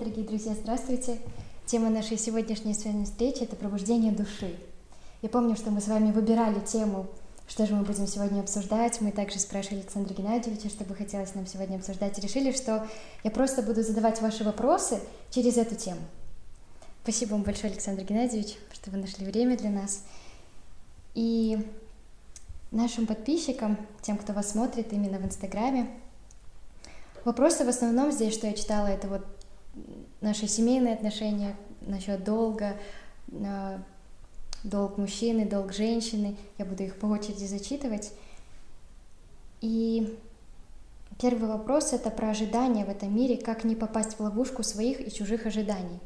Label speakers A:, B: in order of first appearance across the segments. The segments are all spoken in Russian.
A: дорогие друзья, здравствуйте! Тема нашей сегодняшней с вами встречи — это пробуждение души. Я помню, что мы с вами выбирали тему, что же мы будем сегодня обсуждать. Мы также спрашивали Александра Геннадьевича, что бы хотелось нам сегодня обсуждать, и решили, что я просто буду задавать ваши вопросы через эту тему. Спасибо вам большое, Александр Геннадьевич, что вы нашли время для нас. И нашим подписчикам, тем, кто вас смотрит именно в Инстаграме, вопросы в основном здесь, что я читала, это вот наши семейные отношения, насчет долга, долг мужчины, долг женщины. Я буду их по очереди зачитывать. И первый вопрос — это про ожидания в этом мире, как не попасть в ловушку своих и чужих ожиданий.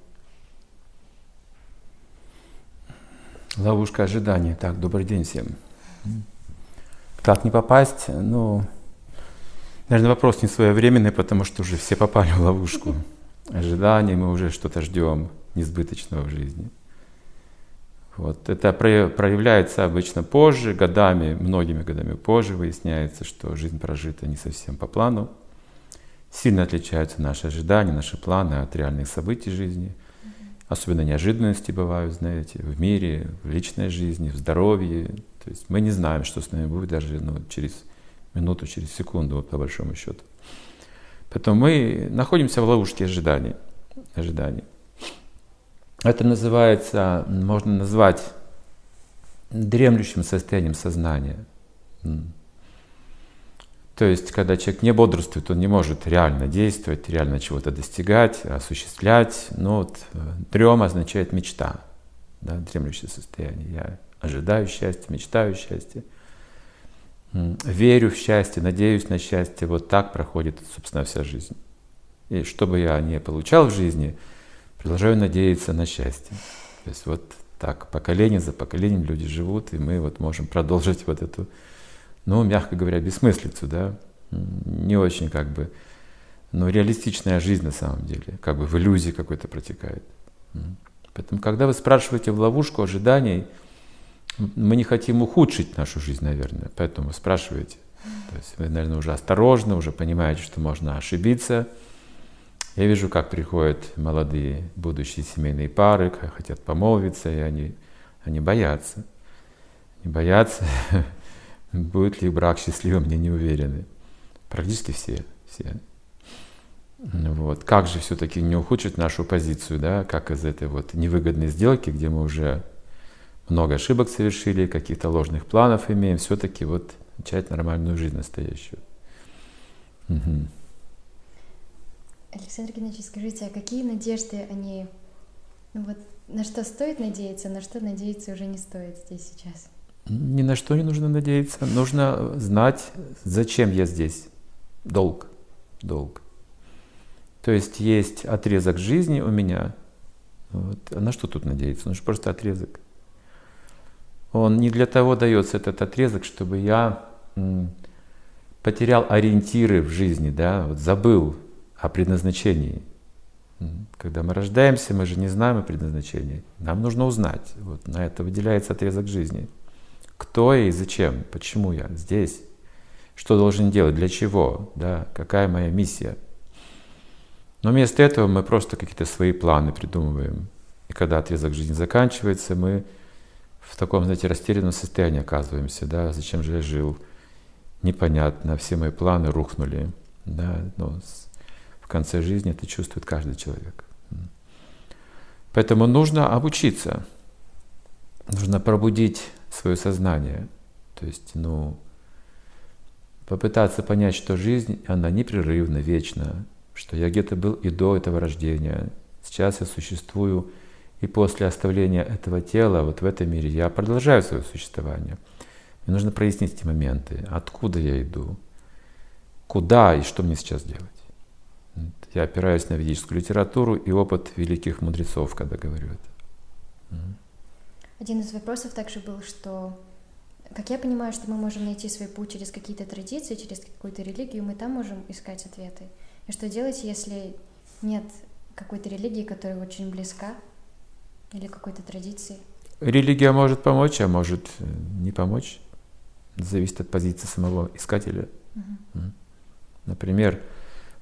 B: Ловушка ожиданий. Так, добрый день всем. Как не попасть? Ну, наверное, вопрос не своевременный, потому что уже все попали в ловушку ожиданий, мы уже что-то ждем несбыточного в жизни. Вот. Это проявляется обычно позже, годами, многими годами позже выясняется, что жизнь прожита не совсем по плану. Сильно отличаются наши ожидания, наши планы от реальных событий жизни. Особенно неожиданности бывают, знаете, в мире, в личной жизни, в здоровье. То есть мы не знаем, что с нами будет даже через минуту, через секунду, вот, по большому счету. Поэтому мы находимся в ловушке ожиданий. Это называется, можно назвать дремлющим состоянием сознания. То есть, когда человек не бодрствует, он не может реально действовать, реально чего-то достигать, осуществлять. Но вот дрема означает мечта, да, дремлющее состояние. Я ожидаю счастья, мечтаю счастья, верю в счастье, надеюсь на счастье. Вот так проходит, собственно, вся жизнь. И что бы я ни получал в жизни, продолжаю надеяться на счастье. То есть вот так поколение за поколением люди живут, и мы вот можем продолжить вот эту, ну, мягко говоря, бессмыслицу, да, не очень как бы, но реалистичная жизнь на самом деле, как бы в иллюзии какой-то протекает. Поэтому, когда вы спрашиваете в ловушку ожиданий, мы не хотим ухудшить нашу жизнь, наверное, поэтому вы спрашиваете. То есть вы, наверное, уже осторожно, уже понимаете, что можно ошибиться. Я вижу, как приходят молодые будущие семейные пары, хотят помолвиться, и они боятся. Они боятся, будет ли брак счастливым, они не уверены. Практически все. Вот. Как же все-таки не ухудшить нашу позицию, да? Как из этой вот невыгодной сделки, где мы уже много ошибок совершили, каких-то ложных планов имеем, все-таки вот начать нормальную жизнь настоящую. Угу.
A: Александр Геннадьевич, скажите, а какие надежды они, ну вот, на что стоит надеяться, на что надеяться уже не стоит здесь сейчас?
B: Ни на что не нужно надеяться. Нужно знать, зачем я здесь. Долг. То есть отрезок жизни у меня. Вот. А на что тут надеяться? Он же просто отрезок. Он не для того дается, этот отрезок, чтобы я потерял ориентиры в жизни, да, вот забыл о предназначении. Когда мы рождаемся, мы же не знаем о предназначении. Нам нужно узнать. Вот на это выделяется отрезок жизни. Кто я и зачем? Почему я здесь? Что должен делать? Для чего? Да? Какая моя миссия? Но вместо этого мы просто какие-то свои планы придумываем. И когда отрезок жизни заканчивается, мы в таком, знаете, растерянном состоянии оказываемся. Да? Зачем же я жил? Непонятно. Все мои планы рухнули. Да? Но в конце жизни это чувствует каждый человек. Поэтому нужно обучиться. Нужно пробудить свое сознание. То есть, попытаться понять, что жизнь, она непрерывна, вечна, что я где-то был и до этого рождения. Сейчас я существую, и после оставления этого тела, вот в этом мире, я продолжаю свое существование. Мне нужно прояснить эти моменты. Откуда я иду? Куда и что мне сейчас делать? Я опираюсь на ведическую литературу и опыт великих мудрецов, когда говорю это.
A: Один из вопросов также был, что, как я понимаю, что мы можем найти свой путь через какие-то традиции, через какую-то религию, мы там можем искать ответы. И что делать, если нет какой-то религии, которая очень близка, или какой-то традиции?
B: Религия может помочь, а может не помочь. Зависит от позиции самого искателя. Например,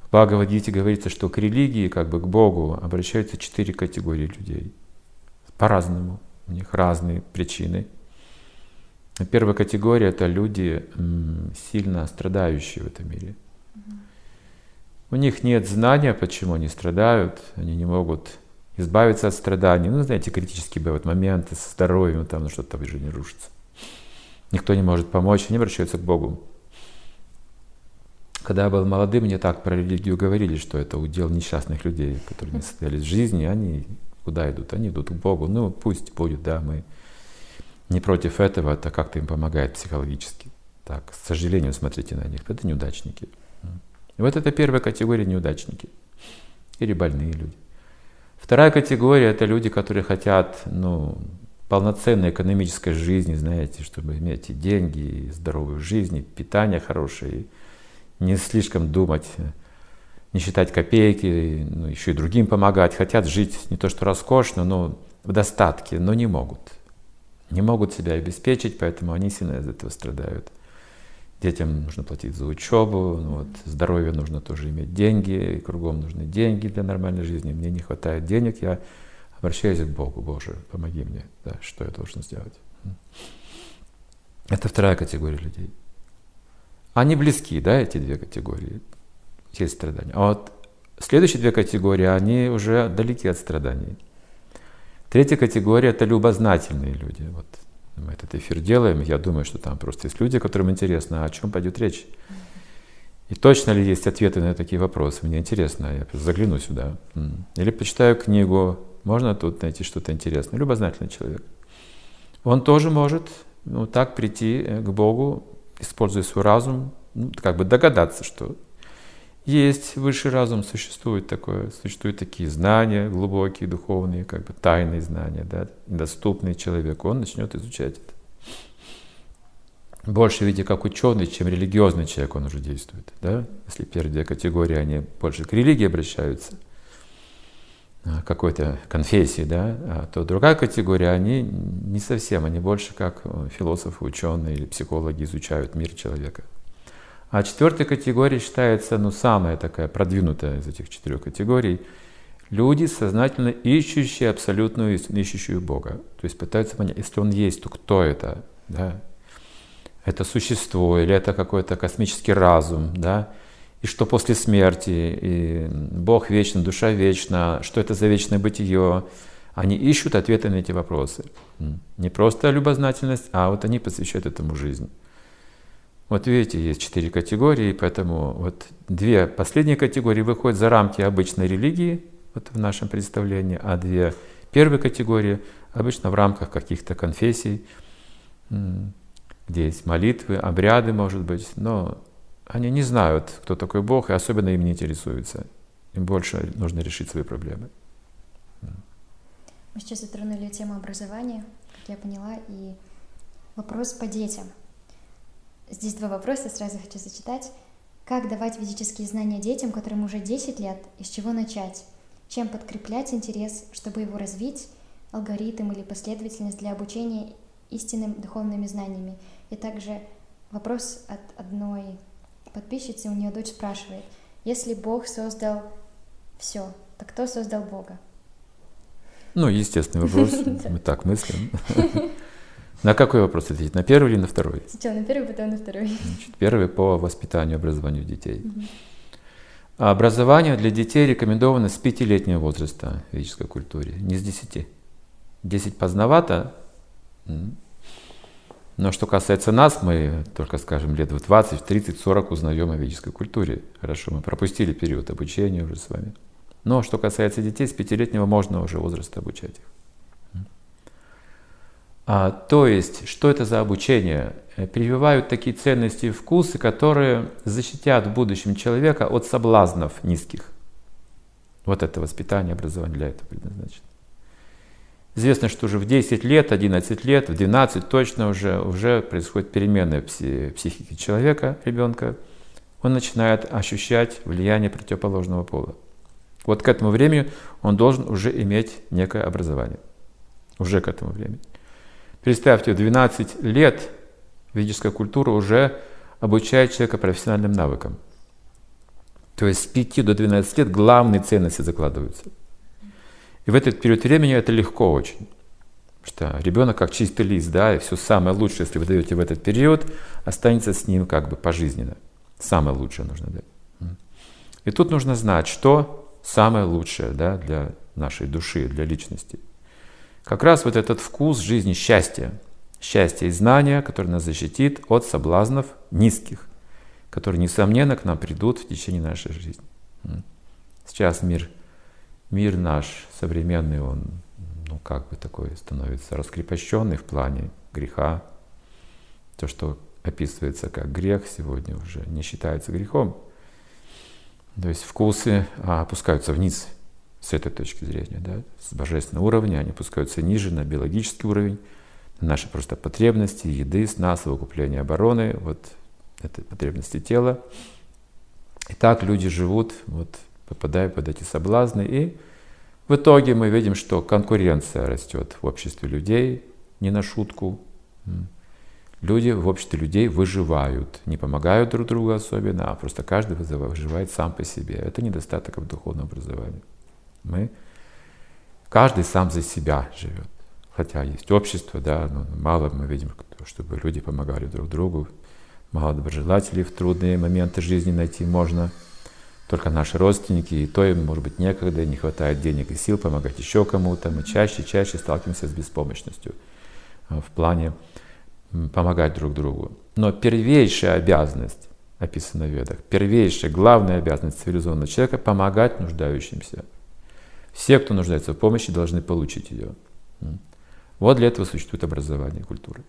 B: В Бхагавад-гите говорится, что к религии, как бы к Богу, обращаются 4 категории людей. По-разному. У них разные причины. Первая категория — это люди, сильно страдающие в этом мире. У них нет знания, почему они страдают, они не могут избавиться от страданий. Ну, знаете, критические бывают моменты со здоровьем, там что-то в жизни рушится. Никто не может помочь, они обращаются к Богу. Когда я был молодым, мне так про религию говорили, что это удел несчастных людей, которые не состоялись в жизни, они куда идут? Они идут к Богу. Ну, пусть будет, да, мы не против этого, это как-то им помогает психологически. Так, с сожалением смотрите на них, это неудачники. И вот это первая категория — неудачники или больные люди. Вторая категория — это люди, которые хотят, полноценной экономической жизни, знаете, чтобы иметь и деньги, и здоровую жизнь, и питание хорошее, и не слишком думать, не считать копейки, еще и другим помогать. Хотят жить не то что роскошно, но в достатке, но не могут. Не могут себя обеспечить, поэтому они сильно из этого страдают. Детям нужно платить за учебу, здоровье нужно тоже иметь деньги, и кругом нужны деньги для нормальной жизни. Мне не хватает денег, я обращаюсь к Богу: Боже, помоги мне, да, что я должен сделать. Это вторая категория людей. Они близки, да, эти 2 категории, есть страдания. А вот следующие 2 категории, они уже далеки от страданий. Третья категория — это любознательные люди. Вот мы этот эфир делаем, я думаю, что там просто есть люди, которым интересно, о чем пойдет речь. И точно ли есть ответы на такие вопросы? Мне интересно, я загляну сюда. Или почитаю книгу, можно тут найти что-то интересное. Любознательный человек. Он тоже может так прийти к Богу, используя свой разум, как бы догадаться, что есть высший разум, существует такие знания глубокие, духовные, как бы тайные знания, да, доступные человеку. Он начнет изучать это. Больше, видите, как ученый, чем религиозный человек он уже действует. Да? Если первые 2 категории, они больше к религии обращаются, какой-то конфессии, да, то другая категория, они не совсем, они больше как философы, ученые или психологи изучают мир человека. А 4-я категория считается, самая такая продвинутая из этих 4 категорий. Люди, сознательно ищущие абсолютную истину, ищущие Бога. То есть пытаются понять, если Он есть, то кто это? Да? Это существо или это какой-то космический разум? Да? И что после смерти? И Бог вечен, душа вечна. Что это за вечное бытие? Они ищут ответы на эти вопросы. Не просто любознательность, а вот они посвящают этому жизнь. Вот видите, есть 4 категории, поэтому вот 2 последние категории выходят за рамки обычной религии, вот в нашем представлении, а 2 первые категории обычно в рамках каких-то конфессий, где есть молитвы, обряды, может быть, но они не знают, кто такой Бог, и особенно им не интересуются. Им больше нужно решить свои проблемы.
A: Мы сейчас затронули тему образования, как я поняла, и вопрос по детям. Здесь 2 вопроса, сразу хочу зачитать. Как давать ведические знания детям, которым уже 10 лет, и с чего начать? Чем подкреплять интерес, чтобы его развить, алгоритм или последовательность для обучения истинным духовными знаниями? И также вопрос от одной подписчицы, у нее дочь спрашивает: если Бог создал все, то кто создал Бога?
B: Естественный вопрос, мы так мыслим. На какой вопрос ответить? На первый или на второй?
A: Сначала на первый, потом на второй.
B: Первый по воспитанию, образованию детей. Образование для детей рекомендовано с 5-летнего возраста в ведической культуре, не с 10. 10 поздновато, но что касается нас, мы только, скажем, лет в 20, 30, 40 узнаем о ведической культуре. Хорошо, мы пропустили период обучения уже с вами. Но что касается детей, с 5-летнего можно уже возраста обучать их. То есть, что это за обучение? Прививают такие ценности и вкусы, которые защитят в будущем человека от соблазнов низких. Вот это воспитание, образование для этого предназначено. Известно, что уже в 10 лет, 11 лет, в 12 точно уже происходит перемена психики человека, ребенка. Он начинает ощущать влияние противоположного пола. Вот к этому времени он должен уже иметь некое образование. Уже к этому времени. Представьте, в 12 лет ведическая культура уже обучает человека профессиональным навыкам. То есть с 5 до 12 лет главные ценности закладываются. И в этот период времени это легко очень. Потому что ребенок как чистый лист, да, и все самое лучшее, если вы даете в этот период, останется с ним как бы пожизненно. Самое лучшее нужно дать. И тут нужно знать, что самое лучшее, да, для нашей души, для личности. Как раз вот этот вкус жизни счастья. Счастье и знания, которое нас защитит от соблазнов низких, которые, несомненно, к нам придут в течение нашей жизни. Сейчас мир наш современный, он, как бы такой становится раскрепощенный в плане греха. То, что описывается как грех, сегодня уже не считается грехом. То есть вкусы опускаются вниз с этой точки зрения, да? С божественного уровня они опускаются ниже, на биологический уровень, на наши просто потребности, еды, сна, совокупления, обороны, вот это потребности тела. И так люди живут, вот, попадая под эти соблазны, и в итоге мы видим, что конкуренция растет в обществе людей, не на шутку. Люди в обществе людей выживают, не помогают друг другу особенно, а просто каждый выживает сам по себе. Это недостаток в духовном образовании. Каждый сам за себя живет. Хотя есть общество, да, но мало мы видим, чтобы люди помогали друг другу. Мало доброжелателей в трудные моменты жизни найти можно. Только наши родственники, и то им, может быть, некогда, не хватает денег и сил помогать еще кому-то. Мы чаще сталкиваемся с беспомощностью в плане помогать друг другу. Но первейшая обязанность, описана в Ведах, первейшая, главная обязанность цивилизованного человека — помогать нуждающимся. Все, кто нуждается в помощи, должны получить ее. Вот для этого существует образование и культура.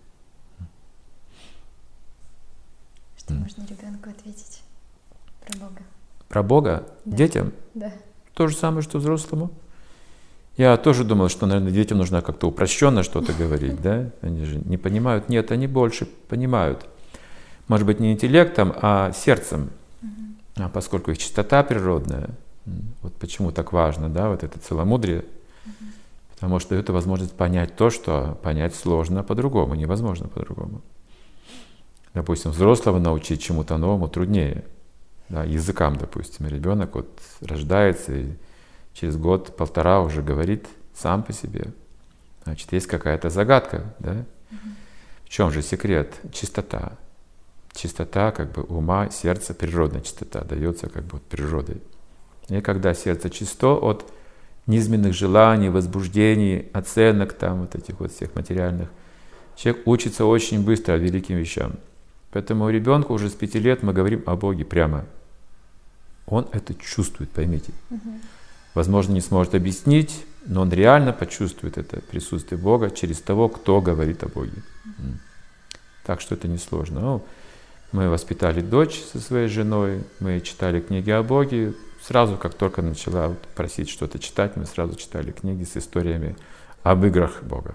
A: Что можно ребенку ответить про Бога?
B: Про Бога?
A: Да.
B: Детям?
A: Да.
B: То же самое, что взрослому. Я тоже думал, что, наверное, детям нужно как-то упрощенно что-то говорить, да? Они же не понимают. Нет, они больше понимают. Может быть, не интеллектом, а сердцем. А поскольку их чистота природная, вот почему так важно, да, вот это целомудрие, потому что это возможность понять то, что понять сложно по-другому, невозможно по-другому. Допустим, взрослого научить чему-то новому труднее. Да, языкам, допустим, ребенок вот рождается и через год-полтора уже говорит сам по себе. Значит, есть какая-то загадка, да? В чем же секрет? Чистота. Чистота как бы ума, сердца, природная чистота дается как бы от природой. И когда сердце чисто от низменных желаний, возбуждений, оценок, там вот этих вот всех материальных, человек учится очень быстро великим вещам. Поэтому ребенку уже с 5 лет мы говорим о Боге прямо. Он это чувствует, поймите. Возможно, не сможет объяснить, но он реально почувствует это присутствие Бога через того, кто говорит о Боге. Так что это несложно. Ну, мы воспитали дочь со своей женой, мы читали книги о Боге. Сразу, как только начала вот просить что-то читать, мы сразу читали книги с историями об играх Бога.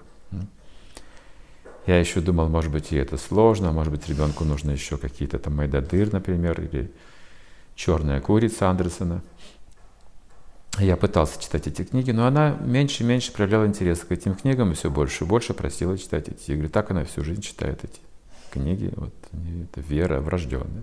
B: Я еще думал, может быть, и это сложно, может быть, ребенку нужно еще какие-то там Майдадыр, например, или «Черная курица» Андерсона. Я пытался читать эти книги, но она меньше и меньше проявляла интерес к этим книгам, и все больше и больше просила читать эти игры. Так она всю жизнь читает эти книги. Вот, это вера врожденная.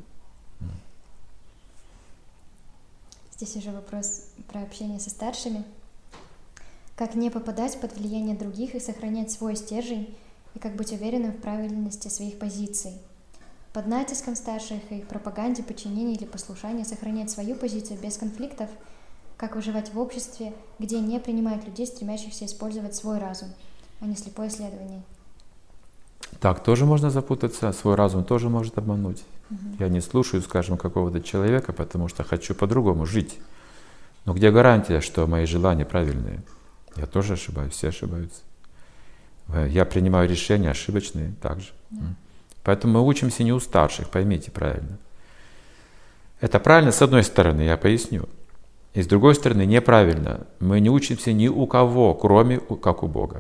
A: Здесь уже вопрос про общение со старшими. Как не попадать под влияние других и сохранять свой стержень, и как быть уверенным в правильности своих позиций? Под натиском старших и их пропаганде, подчинения или послушания сохранять свою позицию без конфликтов? Как выживать в обществе, где не принимают людей, стремящихся использовать свой разум, а не слепое исследование?
B: Так тоже можно запутаться, свой разум тоже может обмануть. Я не слушаю, скажем, какого-то человека, потому что хочу по-другому жить. Но где гарантия, что мои желания правильные? Я тоже ошибаюсь, все ошибаются. Я принимаю решения ошибочные также. Поэтому мы учимся не у старших, поймите правильно. Это правильно с одной стороны, я поясню. И с другой стороны, неправильно. Мы не учимся ни у кого, кроме как у Бога.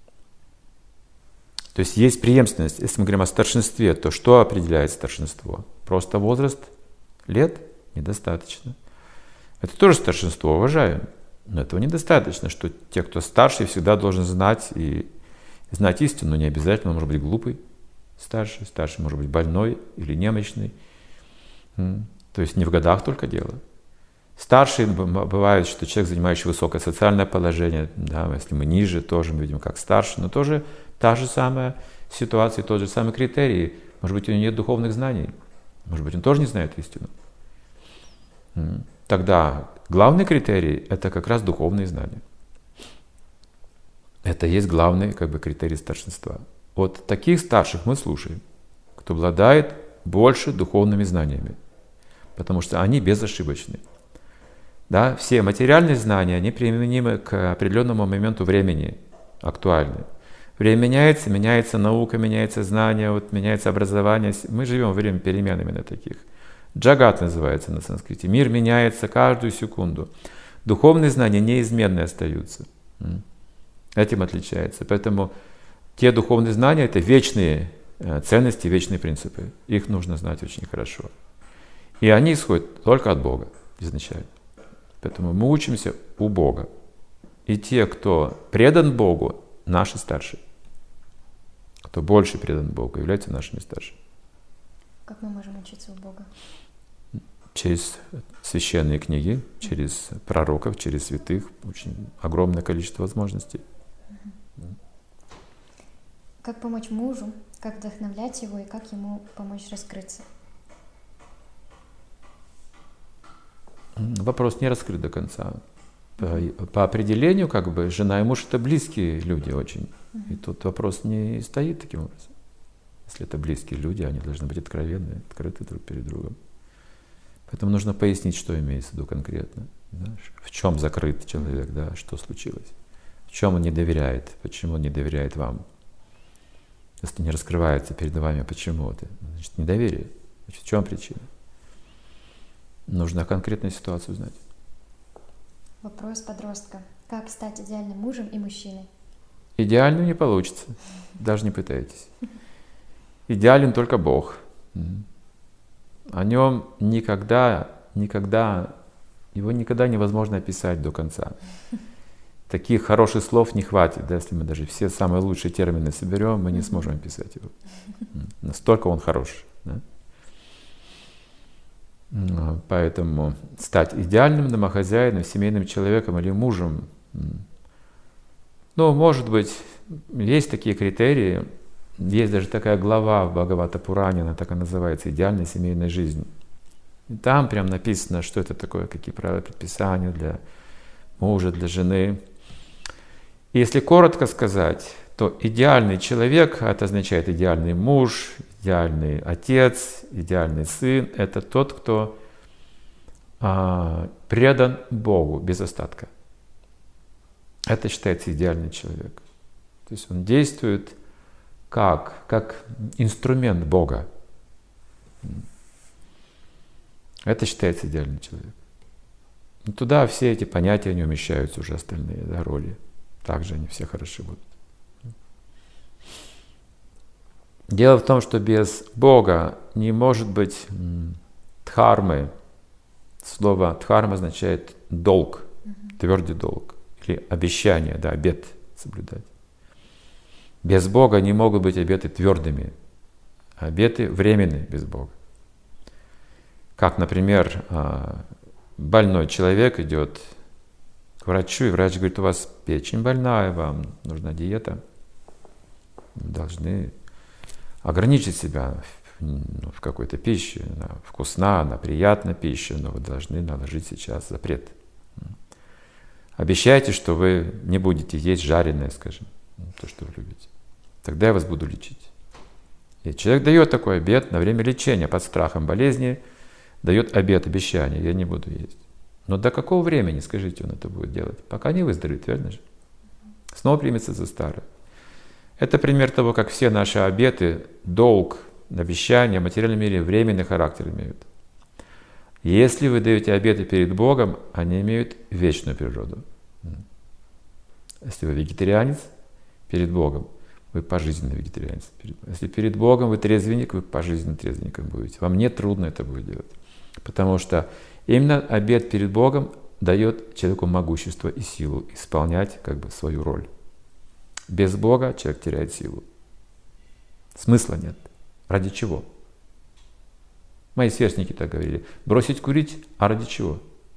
B: То есть есть преемственность. Если мы говорим о старшинстве, то что определяет старшинство? Просто возраст лет? Недостаточно. Это тоже старшинство, уважаем. Но этого недостаточно, что те, кто старше, всегда должен знать и знать истину. Но не обязательно, он может быть глупый старший может быть больной или немощный. То есть не в годах только дело. Старшие бывает, что человек, занимающий высокое социальное положение, да, если мы ниже, тоже мы видим как старше, но тоже та же самая ситуация, тот же самый критерий. Может быть, у него нет духовных знаний, может быть, он тоже не знает истину. Тогда главный критерий – это как раз духовные знания. Это есть главный критерий старшинства. Вот таких старших мы слушаем, кто обладает больше духовными знаниями, потому что они безошибочны. Да, все материальные знания, они применимы к определенному моменту времени, актуальны. Время меняется, меняется наука, меняется знание, вот меняется образование. Мы живем во время перемен именно таких. Джагат называется на санскрите. Мир меняется каждую секунду. Духовные знания неизменные остаются. Этим отличается. Поэтому те духовные знания – это вечные ценности, вечные принципы. Их нужно знать очень хорошо. И они исходят только от Бога изначально. Поэтому мы учимся у Бога. И те, кто предан Богу, наши старшие. Кто больше предан Богу, являются нашими старшими.
A: Как мы можем учиться у Бога?
B: Через священные книги, через пророков, через святых. Очень огромное количество возможностей.
A: Как помочь мужу, как вдохновлять его и как ему помочь раскрыться?
B: Вопрос не раскрыт до конца. По определению, жена и муж — это близкие люди очень. И тут вопрос не стоит таким образом. Если это близкие люди, они должны быть откровенны, открыты друг перед другом. Поэтому нужно пояснить, что имеется в виду конкретно. Да? В чем закрыт человек, да? Что случилось. В чем он не доверяет, почему он не доверяет вам. Если не раскрывается перед вами, почему это, значит, недоверие. Значит, в чем причина? Нужно конкретную ситуацию знать.
A: Вопрос подростка. Как стать идеальным мужем и мужчиной?
B: Идеальным не получится. Даже не пытайтесь. Идеален только Бог. О нем его никогда невозможно описать до конца. Таких хороших слов не хватит. Да, если мы даже все самые лучшие термины соберем, мы не сможем описать его. Настолько он хорош. Да? Поэтому стать идеальным домохозяином, семейным человеком или мужем, может быть, есть такие критерии. Есть даже такая глава в Бхагавата-пуране, она так и называется «Идеальная семейная жизнь». И там прям написано, что это такое, какие правила предписания для мужа, для жены. И если коротко сказать, то идеальный человек, это означает идеальный муж, идеальный отец, идеальный сын, это тот, кто предан Богу без остатка. Это считается идеальный человек. То есть он действует как инструмент Бога. Это считается идеальный человек. Но туда все эти понятия не умещаются уже остальные, да, роли. Также они все хороши будут. Дело в том, что без Бога не может быть дхармы. Слово дхарма означает долг, твердый долг. Или обещание, да, обет соблюдать. Без Бога не могут быть обеты твердыми. Обеты временные без Бога. Как, например, больной человек идет к врачу, и врач говорит: у вас печень больная, вам нужна диета. Вы должны ограничить себя в какой-то пище. Она вкусна, она приятна пища, но вы должны наложить сейчас запрет. Обещайте, что вы не будете есть жареное, скажем, то, что вы любите. Тогда я вас буду лечить. И человек дает такой обет на время лечения под страхом болезни, дает обет, обещание: я не буду есть. Но до какого времени, скажите, он это будет делать? Пока не выздоровеет, верно же? Снова примется за старое. Это пример того, как все наши обеты, долг, обещания в материальном мире временный характер имеют. Если вы даете обеты перед Богом, они имеют вечную природу. Если вы вегетарианец, перед Богом вы пожизненно вегетарианец. Если перед Богом вы трезвенник, вы пожизненно трезвенником будете. Вам не трудно это будет делать. Потому что именно обет перед Богом дает человеку могущество и силу исполнять свою роль. Без Бога человек теряет силу. Смысла нет. Ради чего? Мои сверстники так говорили. Бросить курить, а ради чего?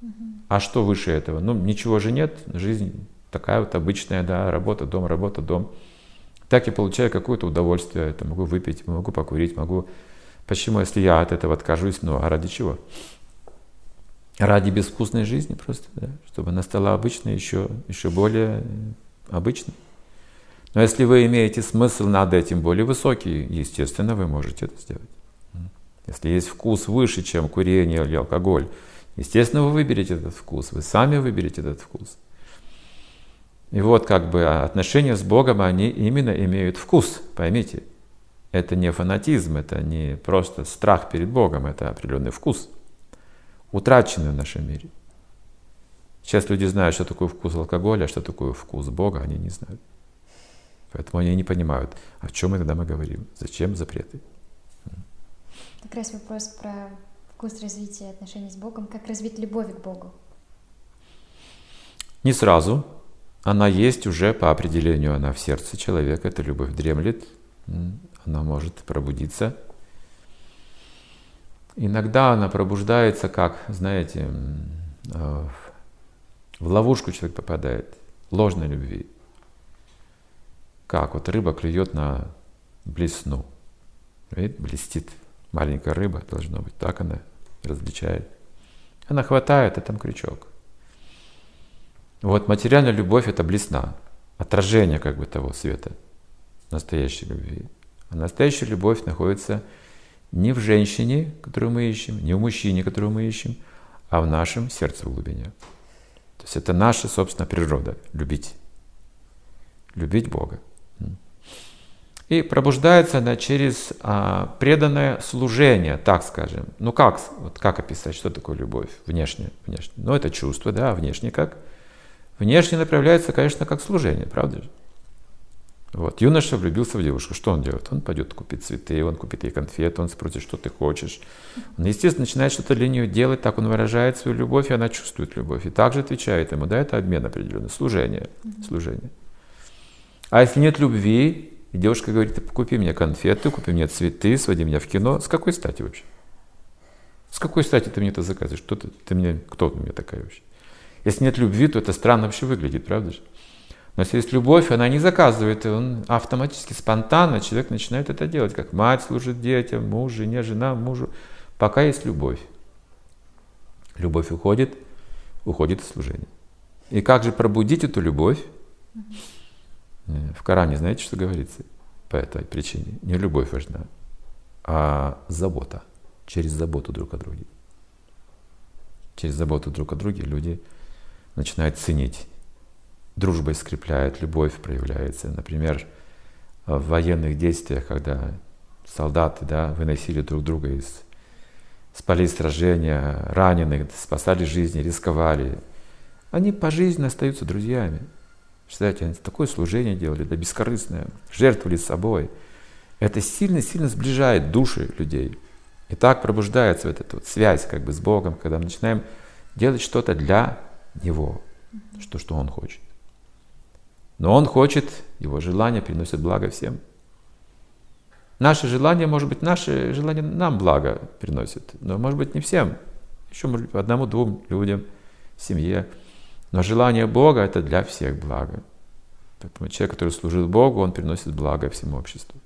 B: А что выше этого? Ну, ничего же нет. Жизнь такая вот обычная, да, работа, дом. Так я получаю какое-то удовольствие. Это могу выпить, могу покурить, могу... Почему, если я от этого откажусь? Ну, а ради чего? Ради безвкусной жизни просто, да? Чтобы она стала обычной, еще более обычной. Но если вы имеете смысл над этим более высокий, естественно, вы можете это сделать. Если есть вкус выше, чем курение или алкоголь, естественно, вы выберете этот вкус, вы сами выберете этот вкус. И вот как бы отношения с Богом, они именно имеют вкус, поймите. Это не фанатизм, это не просто страх перед Богом, это определенный вкус, утраченный в нашем мире. Сейчас люди знают, что такое вкус алкоголя, а что такое вкус Бога, они не знают. Поэтому они не понимают, о чем иногда мы говорим, зачем запреты.
A: Как раз вопрос про вкус развития отношений с Богом, как развить любовь к Богу.
B: Не сразу. Она есть уже по определению, она в сердце человека, эта любовь дремлет, она может пробудиться. Иногда она пробуждается, как, знаете, в ловушку человек попадает, ложной любви. Как вот рыба клюет на блесну, видите, блестит. Маленькая рыба должна быть, так она различает. Она хватает, а там крючок. Вот материальная любовь — это блесна, отражение как бы того света настоящей любви. А настоящая любовь находится не в женщине, которую мы ищем, не в мужчине, которого мы ищем, а в нашем сердце в глубине. То есть это наша собственная природа — любить. Любить Бога. И пробуждается она через преданное служение, так скажем. Ну как описать, что такое любовь? Внешне. Ну это чувство, да, внешне как? Внешне направляется, конечно, как служение, правда же? Вот, юноша влюбился в девушку, что он делает? Он пойдет купить цветы, он купит ей конфеты, он спросит, что ты хочешь. Он, естественно, начинает что-то для нее делать, так он выражает свою любовь, и она чувствует любовь. И также отвечает ему, да, это обмен определенный, служение. А если нет любви, и девушка говорит, купи мне конфеты, купи мне цветы, своди меня в кино, с какой стати вообще? С какой стати ты мне это заказываешь? Кто ты мне такая вообще? Если нет любви, то это странно вообще выглядит, правда же? Но если есть любовь, она не заказывает, и он автоматически, спонтанно человек начинает это делать, как мать служит детям, муж, жене, жена, мужу, пока есть любовь. Любовь уходит и служение. И как же пробудить эту любовь? В Коране знаете, что говорится по этой причине? Не любовь важна, а забота. Через заботу друг о друге. Через заботу друг о друге люди начинают ценить. Дружба скрепляет, любовь проявляется. Например, в военных действиях, когда солдаты, да, выносили друг друга из полей сражения, раненых, спасали жизни, рисковали, они пожизненно остаются друзьями. Представляете, они такое служение делали, да, бескорыстное, жертвовали собой. Это сильно-сильно сближает души людей. И так пробуждается вот эта вот связь как бы с Богом, когда мы начинаем делать что-то для Него, что Он хочет. Но Он хочет, Его желание приносит благо всем. Наше желание, может быть, нам благо приносит, но может быть не всем. Еще, может быть, одному-двум людям, семье. Но желание Бога — это для всех благо. Поэтому человек, который служит Богу, он приносит благо всему обществу.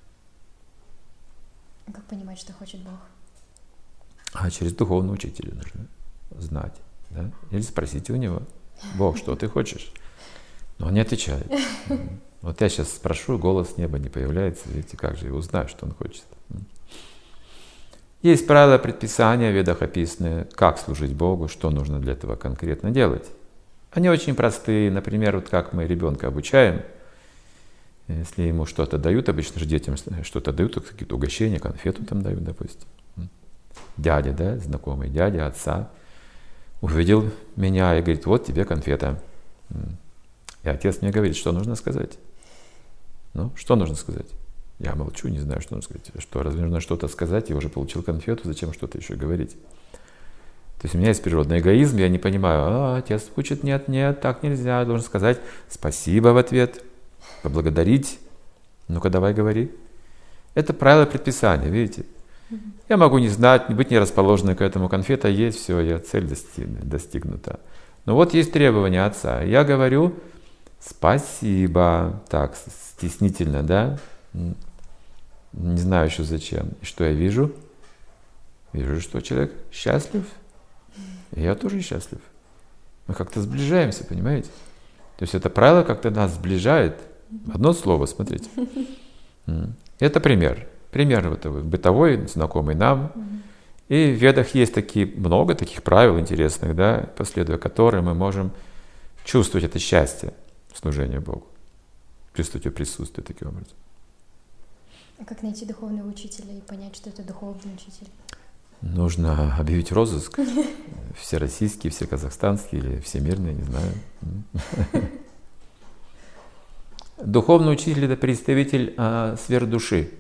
A: Как понимать, что хочет Бог?
B: А через духовного учителя нужно знать. Да? Или спросите у него: Бог, что ты хочешь? Но он не отвечает. Вот я сейчас спрошу, голос с неба не появляется. Видите, как же я узнаю, что он хочет? Есть правила, предписания в ведах описаны, как служить Богу, что нужно для этого конкретно делать. Они очень простые. Например, вот как мы ребенка обучаем, если ему что-то дают, обычно же детям что-то дают, какие-то угощения, конфету там дают, допустим. Дядя, да, знакомый дядя, отца, увидел меня и говорит: вот тебе конфета. И отец мне говорит, что нужно сказать. Ну, что нужно сказать? Я молчу, не знаю, что нужно сказать. Что, разве нужно что-то сказать? Я уже получил конфету, зачем что-то еще говорить? То есть у меня есть природный эгоизм, я не понимаю, отец учит, нет, так нельзя, я должен сказать спасибо в ответ, поблагодарить. Ну-ка, давай говори. Это правило предписания, видите? Я могу не знать, быть не расположенным к этому. Конфета есть, все, я цель достигнута. Но вот есть требования отца. Я говорю спасибо, так, стеснительно, да? Не знаю еще зачем. И что я вижу? Вижу, что человек счастлив. И я тоже счастлив. Мы как-то сближаемся, понимаете? То есть это правило как-то нас сближает. Одно слово, смотрите. Это пример. Пример вот бытовой, знакомый нам. И в Ведах есть много таких правил интересных, да, последуя которым мы можем чувствовать это счастье служения Богу. Чувствовать его присутствие таким образом.
A: А как найти духовного учителя и понять, что это духовный учитель?
B: Нужно объявить розыск. Все российские, все казахстанские или всемирные, не знаю. Духовный учитель — это представитель сверхдуши.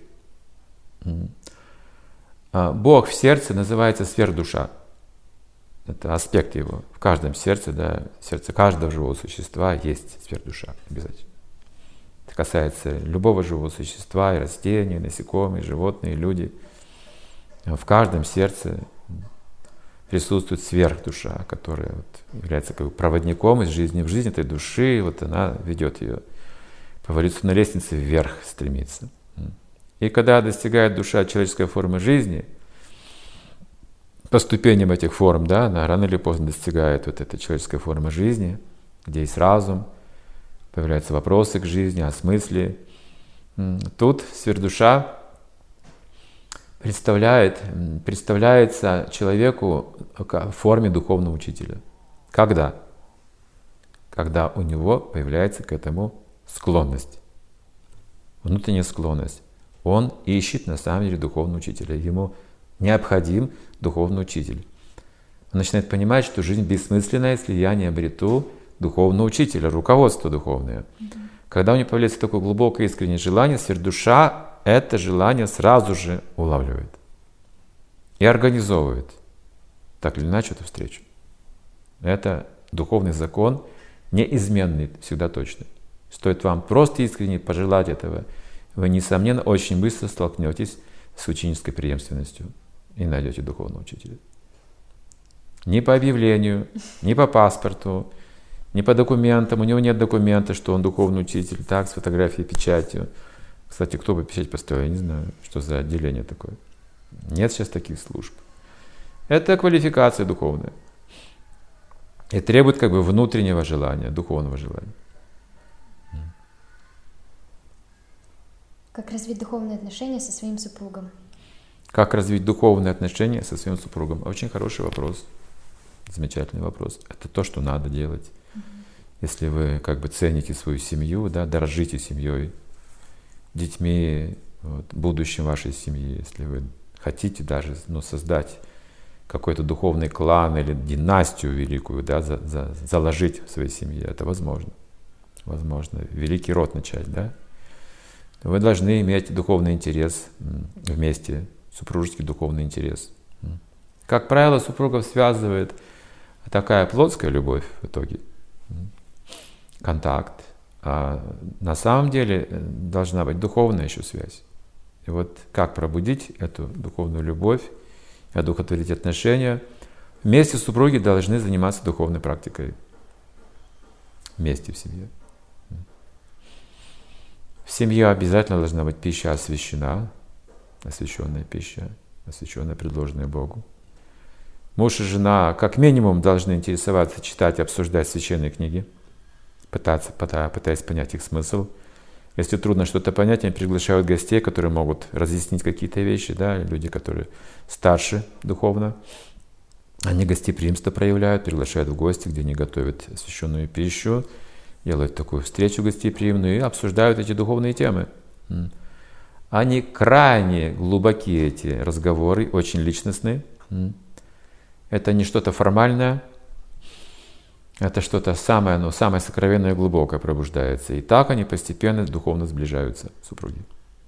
B: Бог в сердце называется сверхдуша. Это аспект его. В каждом сердце, да, в сердце каждого живого существа есть сверхдуша обязательно. Это касается любого живого существа, и растений, и насекомых, и животных, и люди. В каждом сердце присутствует сверхдуша, которая является как бы проводником из жизни в жизнь этой души. Вот она ведет ее по эволюционной лестнице вверх, стремится. И когда достигает душа человеческой формы жизни, по ступеням этих форм, да, она рано или поздно достигает вот этой человеческой формы жизни, где есть разум, появляются вопросы к жизни, о смысле. Тут сверхдуша представляется человеку в форме духовного учителя. Когда? Когда у него появляется к этому склонность, внутренняя склонность. Он ищет на самом деле духовного учителя. Ему необходим духовный учитель. Он начинает понимать, что жизнь бессмысленна, если я не обрету духовного учителя, руководство духовное. Когда у него появляется такое глубокое искреннее желание, сверхдуша это желание сразу же улавливает и организовывает так или иначе эту встречу. Это духовный закон, неизменный, всегда точный. Стоит вам просто искренне пожелать этого, вы, несомненно, очень быстро столкнетесь с ученической преемственностью и найдете духовного учителя. Ни по объявлению, ни по паспорту, ни по документам. У него нет документа, что он духовный учитель, так, с фотографией, печатью. Кстати, кто бы печать поставил, я не знаю, что за отделение такое. Нет сейчас таких служб. Это квалификация духовная. И требует как бы внутреннего желания, духовного желания.
A: Как развить духовные отношения со своим супругом?
B: Как развить духовные отношения со своим супругом? Очень хороший вопрос. Замечательный вопрос. Это то, что надо делать. Если вы как бы цените свою семью, да, дорожите семьей, детьми, будущим вашей семьи, если вы хотите даже создать какой-то духовный клан или династию великую, да, заложить в своей семье, это возможно. Возможно, великий род начать, да? Вы должны иметь духовный интерес вместе, супружеский духовный интерес. Как правило, супругов связывает такая плотская любовь в итоге, контакт. А на самом деле должна быть духовная еще связь. И вот как пробудить эту духовную любовь, одухотворить отношения? Вместе супруги должны заниматься духовной практикой. Вместе в семье. В семье обязательно должна быть пища освящена, освященная пища, освященная, предложенная Богу. Муж и жена как минимум должны интересоваться, читать, обсуждать священные книги, пытаясь понять их смысл. Если трудно что-то понять, они приглашают гостей, которые могут разъяснить какие-то вещи, да, люди, которые старше духовно. Они гостеприимство проявляют, приглашают в гости, где они готовят освященную пищу, делают такую встречу гостеприимную и обсуждают эти духовные темы. Они крайне глубокие, эти разговоры, очень личностные. Это не что-то формальное, это что-то самое сокровенное и глубокое пробуждается. И так они постепенно духовно сближаются, супруги.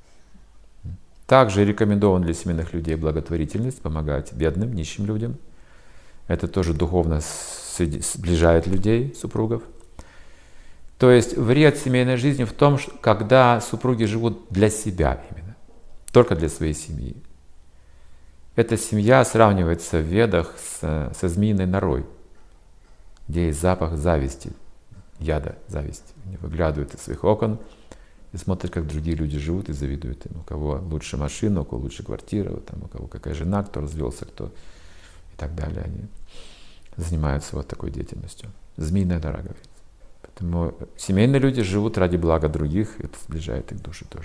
B: Также рекомендован для семейных людей благотворительность, помогать бедным, нищим людям. Это тоже духовно сближает людей, супругов. То есть вред семейной жизни в том, когда супруги живут для себя именно, только для своей семьи. Эта семья сравнивается в Ведах со змеиной норой, где есть запах зависти, яда зависти. Они выглядывают из своих окон и смотрят, как другие люди живут, и завидуют им. У кого лучше машина, у кого лучше квартира, там, у кого какая жена, кто развелся, кто и так далее. Они занимаются вот такой деятельностью. Змеиная нора, говорится. Поэтому семейные люди живут ради блага других, и это сближает их души тоже.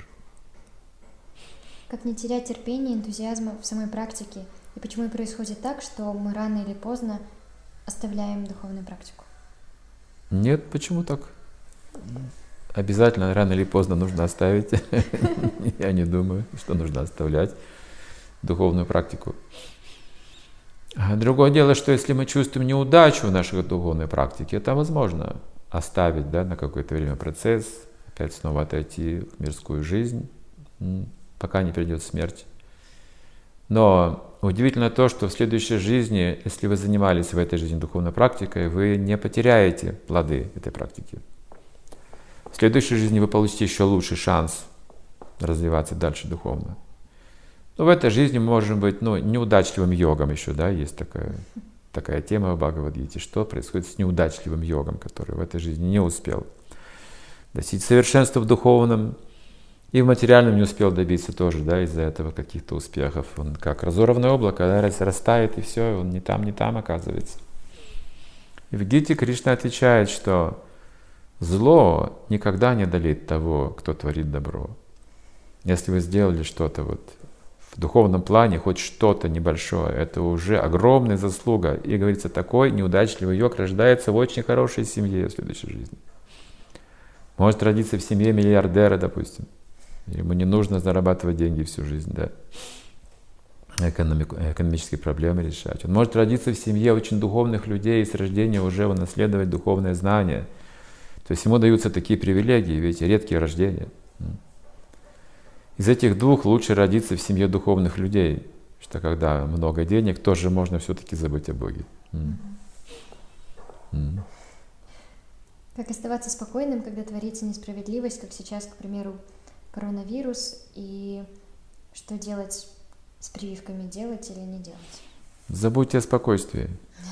A: Как не терять терпения, энтузиазма в самой практике? И почему происходит так, что мы рано или поздно оставляем духовную практику?
B: Нет, почему так? Обязательно рано или поздно нужно оставить. Я не думаю, что нужно оставлять духовную практику. Другое дело, что если мы чувствуем неудачу в нашей духовной практике, это возможно оставить, да, на какое-то время процесс, опять снова отойти в мирскую жизнь, пока не придет смерть. Но удивительно то, что в следующей жизни, если вы занимались в этой жизни духовной практикой, вы не потеряете плоды этой практики. В следующей жизни вы получите еще лучший шанс развиваться дальше духовно. Но в этой жизни мы можем быть неудачливым йогом еще, да, есть такая тема в Бхагавад-гите, что происходит с неудачливым йогом, который в этой жизни не успел достичь совершенства в духовном, и в материальном не успел добиться тоже, да, из-за этого каких-то успехов. Он как разорванное облако, да, растает, и все, он не там оказывается. И в Гите Кришна отвечает, что зло никогда не одолеет того, кто творит добро. Если вы сделали что-то вот в духовном плане, хоть что-то небольшое, это уже огромная заслуга. И говорится, такой неудачливый йог рождается в очень хорошей семье в следующей жизни. Может родиться в семье миллиардера, допустим. Ему не нужно зарабатывать деньги всю жизнь, да, экономические проблемы решать. Он может родиться в семье очень духовных людей и с рождения уже унаследовать духовное знание. То есть ему даются такие привилегии, ведь редкие рождения. Из этих двух лучше родиться в семье духовных людей, что когда много денег, тоже можно все-таки забыть о Боге.
A: Как оставаться спокойным, когда творится несправедливость, как сейчас, к примеру, коронавирус, и что делать с прививками, делать или не делать?
B: Забудьте о спокойствии.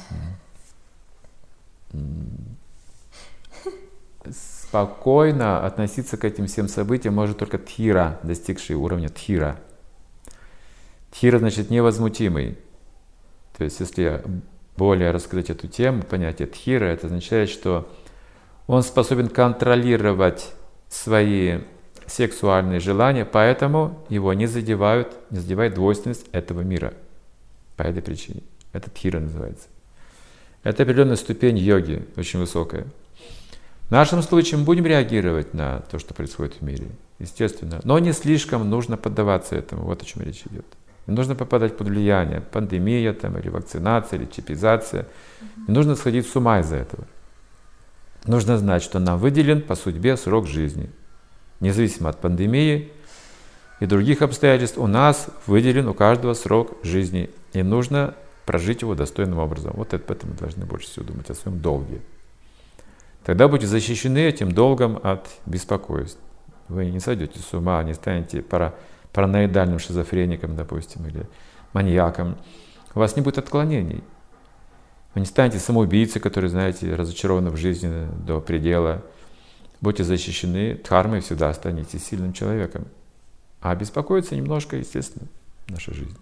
B: Спокойно относиться к этим всем событиям может только тхира, достигший уровня тхира. Тхира значит невозмутимый. То есть если более раскрыть эту тему, понятие тхира, это означает, что он способен контролировать свои сексуальные желания, поэтому его не задевает двойственность этого мира. По этой причине. Это тхира называется. Это определенная ступень йоги, очень высокая. В нашем случае мы будем реагировать на то, что происходит в мире, естественно. Но не слишком нужно поддаваться этому. Вот о чем речь идет. Не нужно попадать под влияние. Пандемия там, или вакцинация, или чипизация. Не нужно сходить с ума из-за этого. Нужно знать, что нам выделен по судьбе срок жизни. Независимо от пандемии и других обстоятельств, у нас выделен у каждого срок жизни. И нужно прожить его достойным образом. Вот об этом мы должны больше всего думать, о своем долге. Тогда будете защищены этим долгом от беспокойств. Вы не сойдете с ума, не станете параноидальным шизофреником, допустим, или маньяком. У вас не будет отклонений. Вы не станете самоубийцей, который, знаете, разочарованы в жизни до предела. Будьте защищены дхармой, всегда останетесь сильным человеком. А беспокоиться немножко, естественно, в нашей жизни.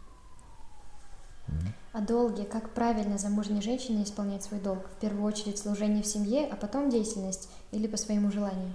A: О долге. Как правильно замужней женщине исполнять свой долг? В первую очередь служение в семье, а потом деятельность или по своему желанию?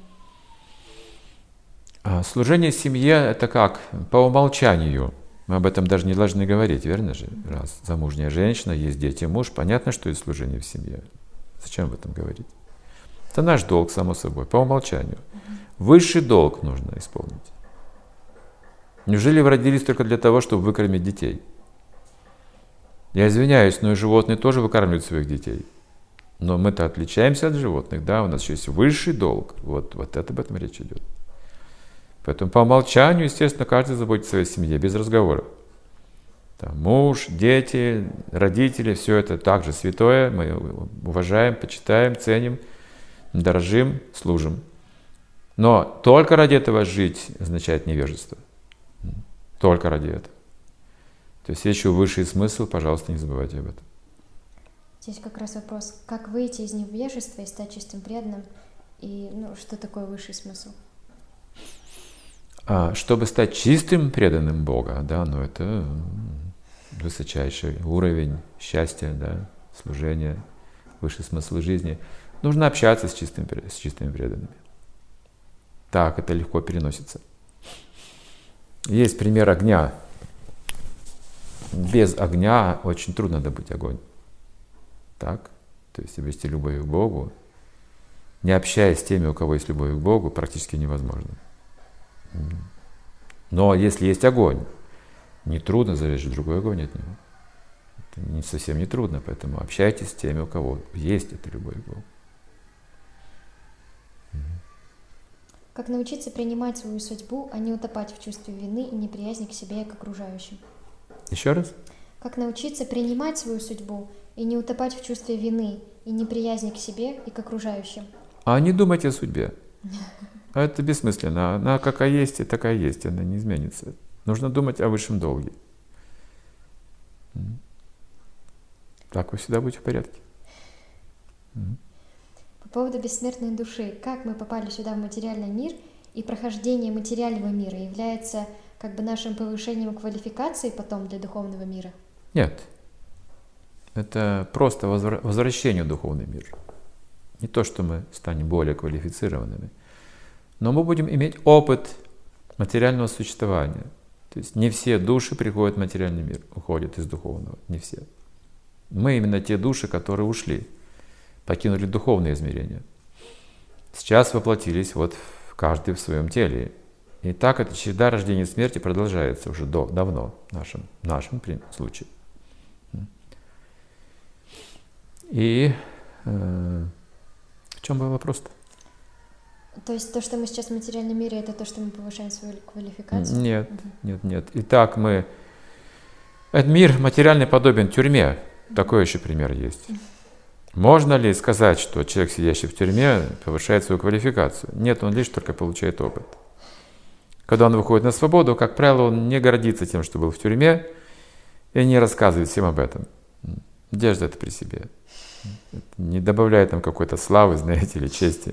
B: Служение семье — это как? По умолчанию. Мы об этом даже не должны говорить, верно же? Раз замужняя женщина, есть дети, муж, понятно, что есть служение в семье. Зачем об этом говорить? Это наш долг, само собой, по умолчанию. Высший долг нужно исполнить. Неужели вы родились только для того, чтобы выкормить детей? Я извиняюсь, но и животные тоже выкармливают своих детей. Но мы-то отличаемся от животных, да, у нас еще есть высший долг. Вот это об этом речь идет. Поэтому по умолчанию, естественно, каждый заботится о своей семье, без разговоров. Там, муж, дети, родители, все это также святое. Мы уважаем, почитаем, ценим, дорожим, служим. Но только ради этого жить означает невежество. Только ради этого. То есть есть еще высший смысл, пожалуйста, не забывайте об этом.
A: Здесь как раз вопрос, как выйти из невежества и стать чистым преданным, и что такое высший смысл?
B: Чтобы стать чистым преданным Бога, да, это высочайший уровень счастья, да, служения, высший смысл жизни. Нужно общаться с чистыми преданными. Так это легко переносится. Есть пример огня. Без огня очень трудно добыть огонь. Так? То есть обрести любовь к Богу, не общаясь с теми, у кого есть любовь к Богу, практически невозможно. Но если есть огонь, нетрудно зажечь другой огонь от него. Это совсем не трудно, поэтому общайтесь с теми, у кого есть эта любовь к Богу.
A: Как научиться принимать свою судьбу, а не утопать в чувстве вины и неприязни к себе и к окружающим?
B: Еще раз?
A: Как научиться принимать свою судьбу и не утопать в чувстве вины и неприязни к себе и к окружающим?
B: Не думайте о судьбе. Это бессмысленно. Она какая есть, и такая есть, она не изменится. Нужно думать о высшем долге. Так вы всегда будете в порядке.
A: По поводу бессмертной души. Как мы попали сюда в материальный мир, и прохождение материального мира является нашим повышением квалификации потом для духовного мира?
B: Нет. Это просто возвращение в духовный мир. Не то, что мы станем более квалифицированными, но мы будем иметь опыт материального существования. То есть не все души приходят в материальный мир, уходят из духовного, не все. Мы именно те души, которые ушли, покинули духовные измерения. Сейчас воплотились каждый в своем теле. И так эта череда рождения и смерти продолжается уже давно, в нашем случае. И в чем был вопрос-то?
A: То есть то, что мы сейчас в материальном мире, это то, что мы повышаем свою квалификацию?
B: Нет. Итак, этот мир материальный подобен тюрьме. Такой еще пример есть. Можно ли сказать, что человек, сидящий в тюрьме, повышает свою квалификацию? Нет, он лишь только получает опыт. Когда он выходит на свободу, как правило, он не гордится тем, что был в тюрьме, и не рассказывает всем об этом. Держит это при себе. Не добавляет там какой-то славы, знаете, или чести.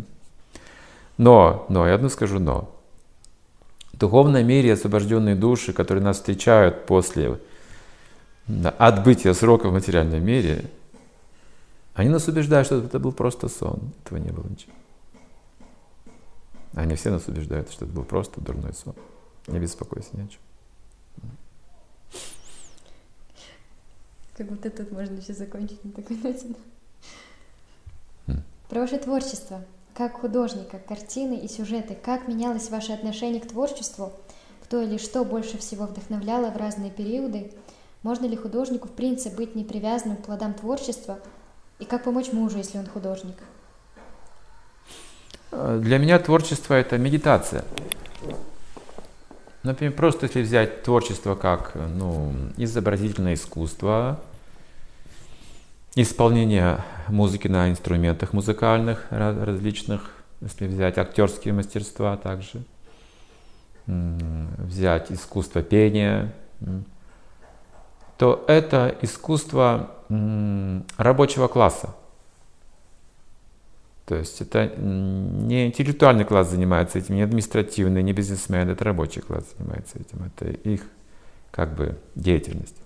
B: Но, я одно скажу но. В духовном мире освобожденные души, которые нас встречают после отбытия срока в материальном мире, они нас убеждают, что это был просто сон. Этого не было ничего. Они все нас убеждают, что это был просто дурной сон. Не беспокойся ни о чем.
A: Как будто тут можно сейчас закончить на такой ноте. Про ваше творчество. Как художника, картины и сюжеты. Как менялось ваше отношение к творчеству? Кто или что больше всего вдохновляло в разные периоды? Можно ли художнику в принципе быть непривязанным к плодам творчества? И как помочь мужу, если он художник?
B: Для меня творчество — это медитация. Например, просто если взять творчество как изобразительное искусство, исполнение музыки на инструментах музыкальных различных, если взять актерские мастерства также, взять искусство пения, то это искусство рабочего класса. То есть это не интеллектуальный класс занимается этим, не административный, не бизнесмен, это рабочий класс занимается этим, это их деятельность.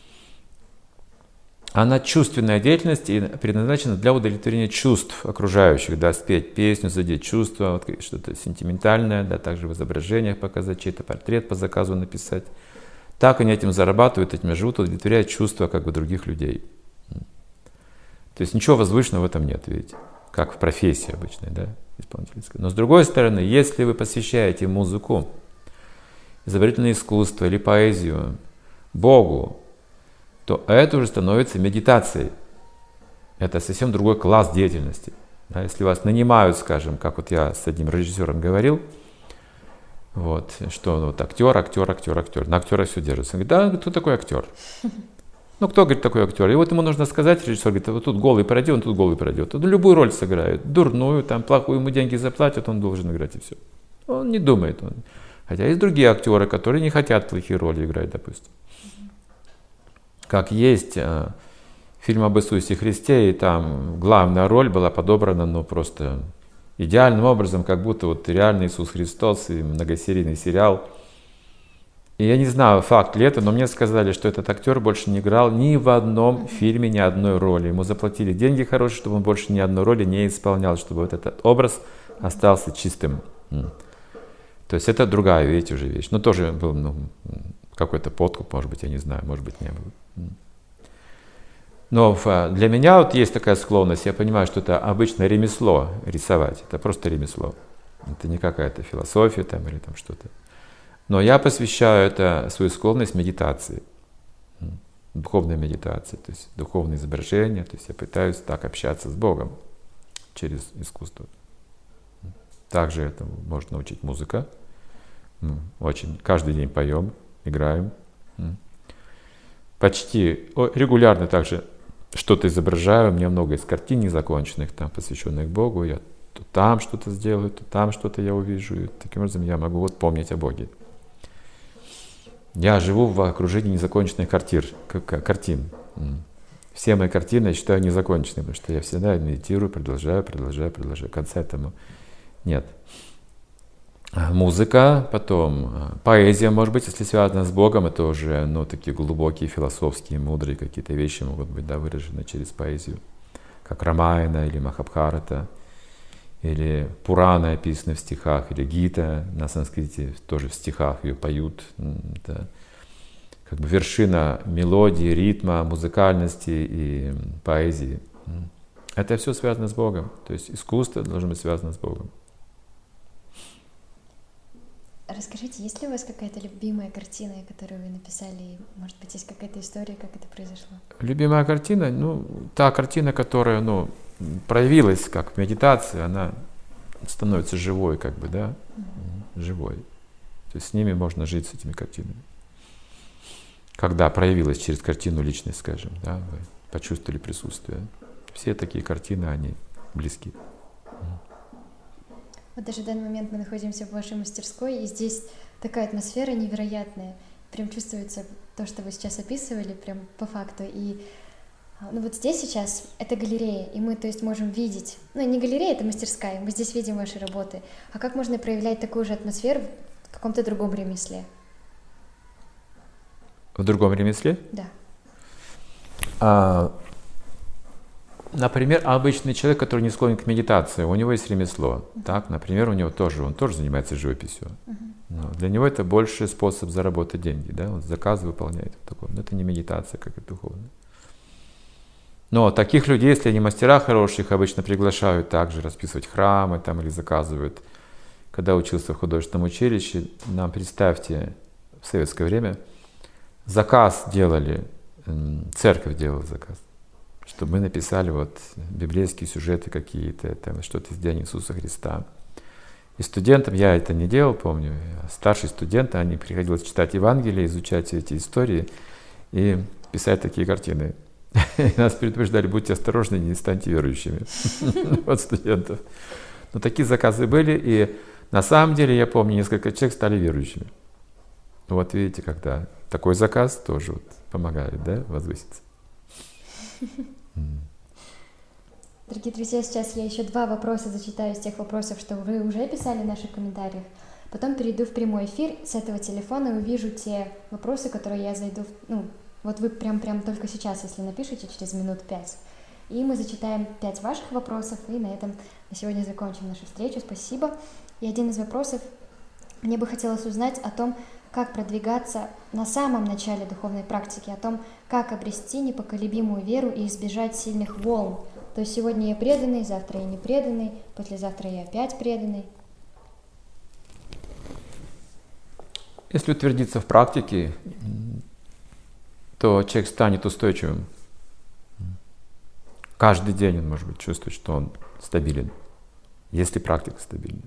B: Она чувственная деятельность и предназначена для удовлетворения чувств окружающих, спеть песню, задеть чувства, что-то сентиментальное, также в изображениях показать, чей-то портрет по заказу написать. Так они этим зарабатывают, этим живут, удовлетворяют чувства других людей. То есть ничего возвышенного в этом нет, видите, как в профессии обычной, исполнительской. Но с другой стороны, если вы посвящаете музыку, изобразительное искусство или поэзию Богу, то это уже становится медитацией. Это совсем другой класс деятельности. Если вас нанимают, скажем, как я с одним режиссером говорил, что актер, на актера все держится. Он говорит, кто такой актер? Кто, говорит, такой актер? И ему нужно сказать, режиссер говорит, тут голый пройдет, он тут голый пройдет. Он любую роль сыграет, дурную, плохую, ему деньги заплатят, он должен играть и все. Он не думает. Хотя есть другие актеры, которые не хотят плохие роли играть, допустим. как есть фильм об Иисусе Христе, и там главная роль была подобрана, ну, просто идеальным образом, как будто вот реальный Иисус Христос и многосерийный сериал. И я не знаю, факт ли это, но мне сказали, что этот актер больше не играл ни в одном фильме, ни одной роли. Ему заплатили деньги хорошие, чтобы он больше ни одной роли не исполнял, чтобы вот этот образ остался чистым. То есть это другая, видите, уже вещь. Но тоже был какой-то подкуп, может быть, я не знаю, может быть, не было. Но для меня вот есть такая склонность, я понимаю, что это обычное ремесло рисовать, это просто ремесло. Это не какая-то философия там или там что-то. Но я посвящаю это свою склонность медитации, духовной медитации, то есть духовное изображение, то есть я пытаюсь так общаться с Богом через искусство. Также это может научить музыка. Очень каждый день поем, играем. Почти регулярно также что-то изображаю. У меня много из картин незаконченных, там, посвященных Богу. Я то там что-то сделаю, то там что-то я увижу. И таким образом я могу вот помнить о Боге. Я живу в окружении незаконченных картин. Все мои картины я считаю незаконченными, потому что я всегда медитирую, продолжаю. Конца этому нет. Музыка, потом поэзия, может быть, если связана с Богом, это уже, такие глубокие, философские, мудрые какие-то вещи могут быть, выражены через поэзию, как Рамаяна или Махабхарата, или Пурана описаны в стихах, или Гита на санскрите тоже в стихах ее поют. Это как бы вершина мелодии, ритма, музыкальности и поэзии. Это все связано с Богом, то есть искусство должно быть связано с Богом.
A: Расскажите, есть ли у вас какая-то любимая картина, которую вы написали? Может быть, есть какая-то история, как это произошло?
B: Любимая картина? Та картина, которая, проявилась как медитация, она становится живой, живой. То есть с ними можно жить, с этими картинами. Когда проявилась через картину личность, скажем, вы почувствовали присутствие. Все такие картины, они близки.
A: Вот даже в данный момент мы находимся в вашей мастерской, и здесь такая атмосфера невероятная. Прям чувствуется то, что вы сейчас описывали, прям по факту. И вот здесь сейчас это галерея, и мы, то есть, можем видеть, не галерея, это мастерская, мы здесь видим ваши работы. А как можно проявлять такую же атмосферу в каком-то другом ремесле?
B: В другом ремесле?
A: Да.
B: Например, обычный человек, который не склонен к медитации, у него есть ремесло. Так, например, он тоже занимается живописью. Но для него это больше способ заработать деньги. Он заказы выполняет. Но это не медитация, как и духовная. Но таких людей, если они мастера хорошие, их обычно приглашают также расписывать храмы или заказывают. Когда учился в художественном училище, нам, представьте, в советское время заказ делали, церковь делала заказ, чтобы мы написали библейские сюжеты какие-то, что-то из Деяний Иисуса Христа. И студентам, я это не делал, помню, старшие студенты, они приходилось читать Евангелие, изучать эти истории и писать такие картины. И нас предупреждали, будьте осторожны, не станьте верующими. Студентов. Но такие заказы были, и на самом деле, я помню, несколько человек стали верующими. Видите, когда такой заказ тоже помогает, возвыситься.
A: Дорогие друзья, сейчас я еще 2 вопроса зачитаю из тех вопросов, что вы уже писали в наших комментариях. Потом перейду в прямой эфир с этого телефона и увижу те вопросы, которые я зайду вы прям только сейчас, если напишите, через минут 5. И мы зачитаем 5 ваших вопросов, и на этом на сегодня закончим нашу встречу. Спасибо. И один из вопросов, мне бы хотелось узнать о том, как продвигаться на самом начале духовной практики, о том, как обрести непоколебимую веру и избежать сильных волн. То есть сегодня я преданный, завтра я не преданный, послезавтра я опять преданный.
B: Если утвердиться в практике, то человек станет устойчивым. Каждый день он может чувствовать, что он стабилен, если практика стабильна.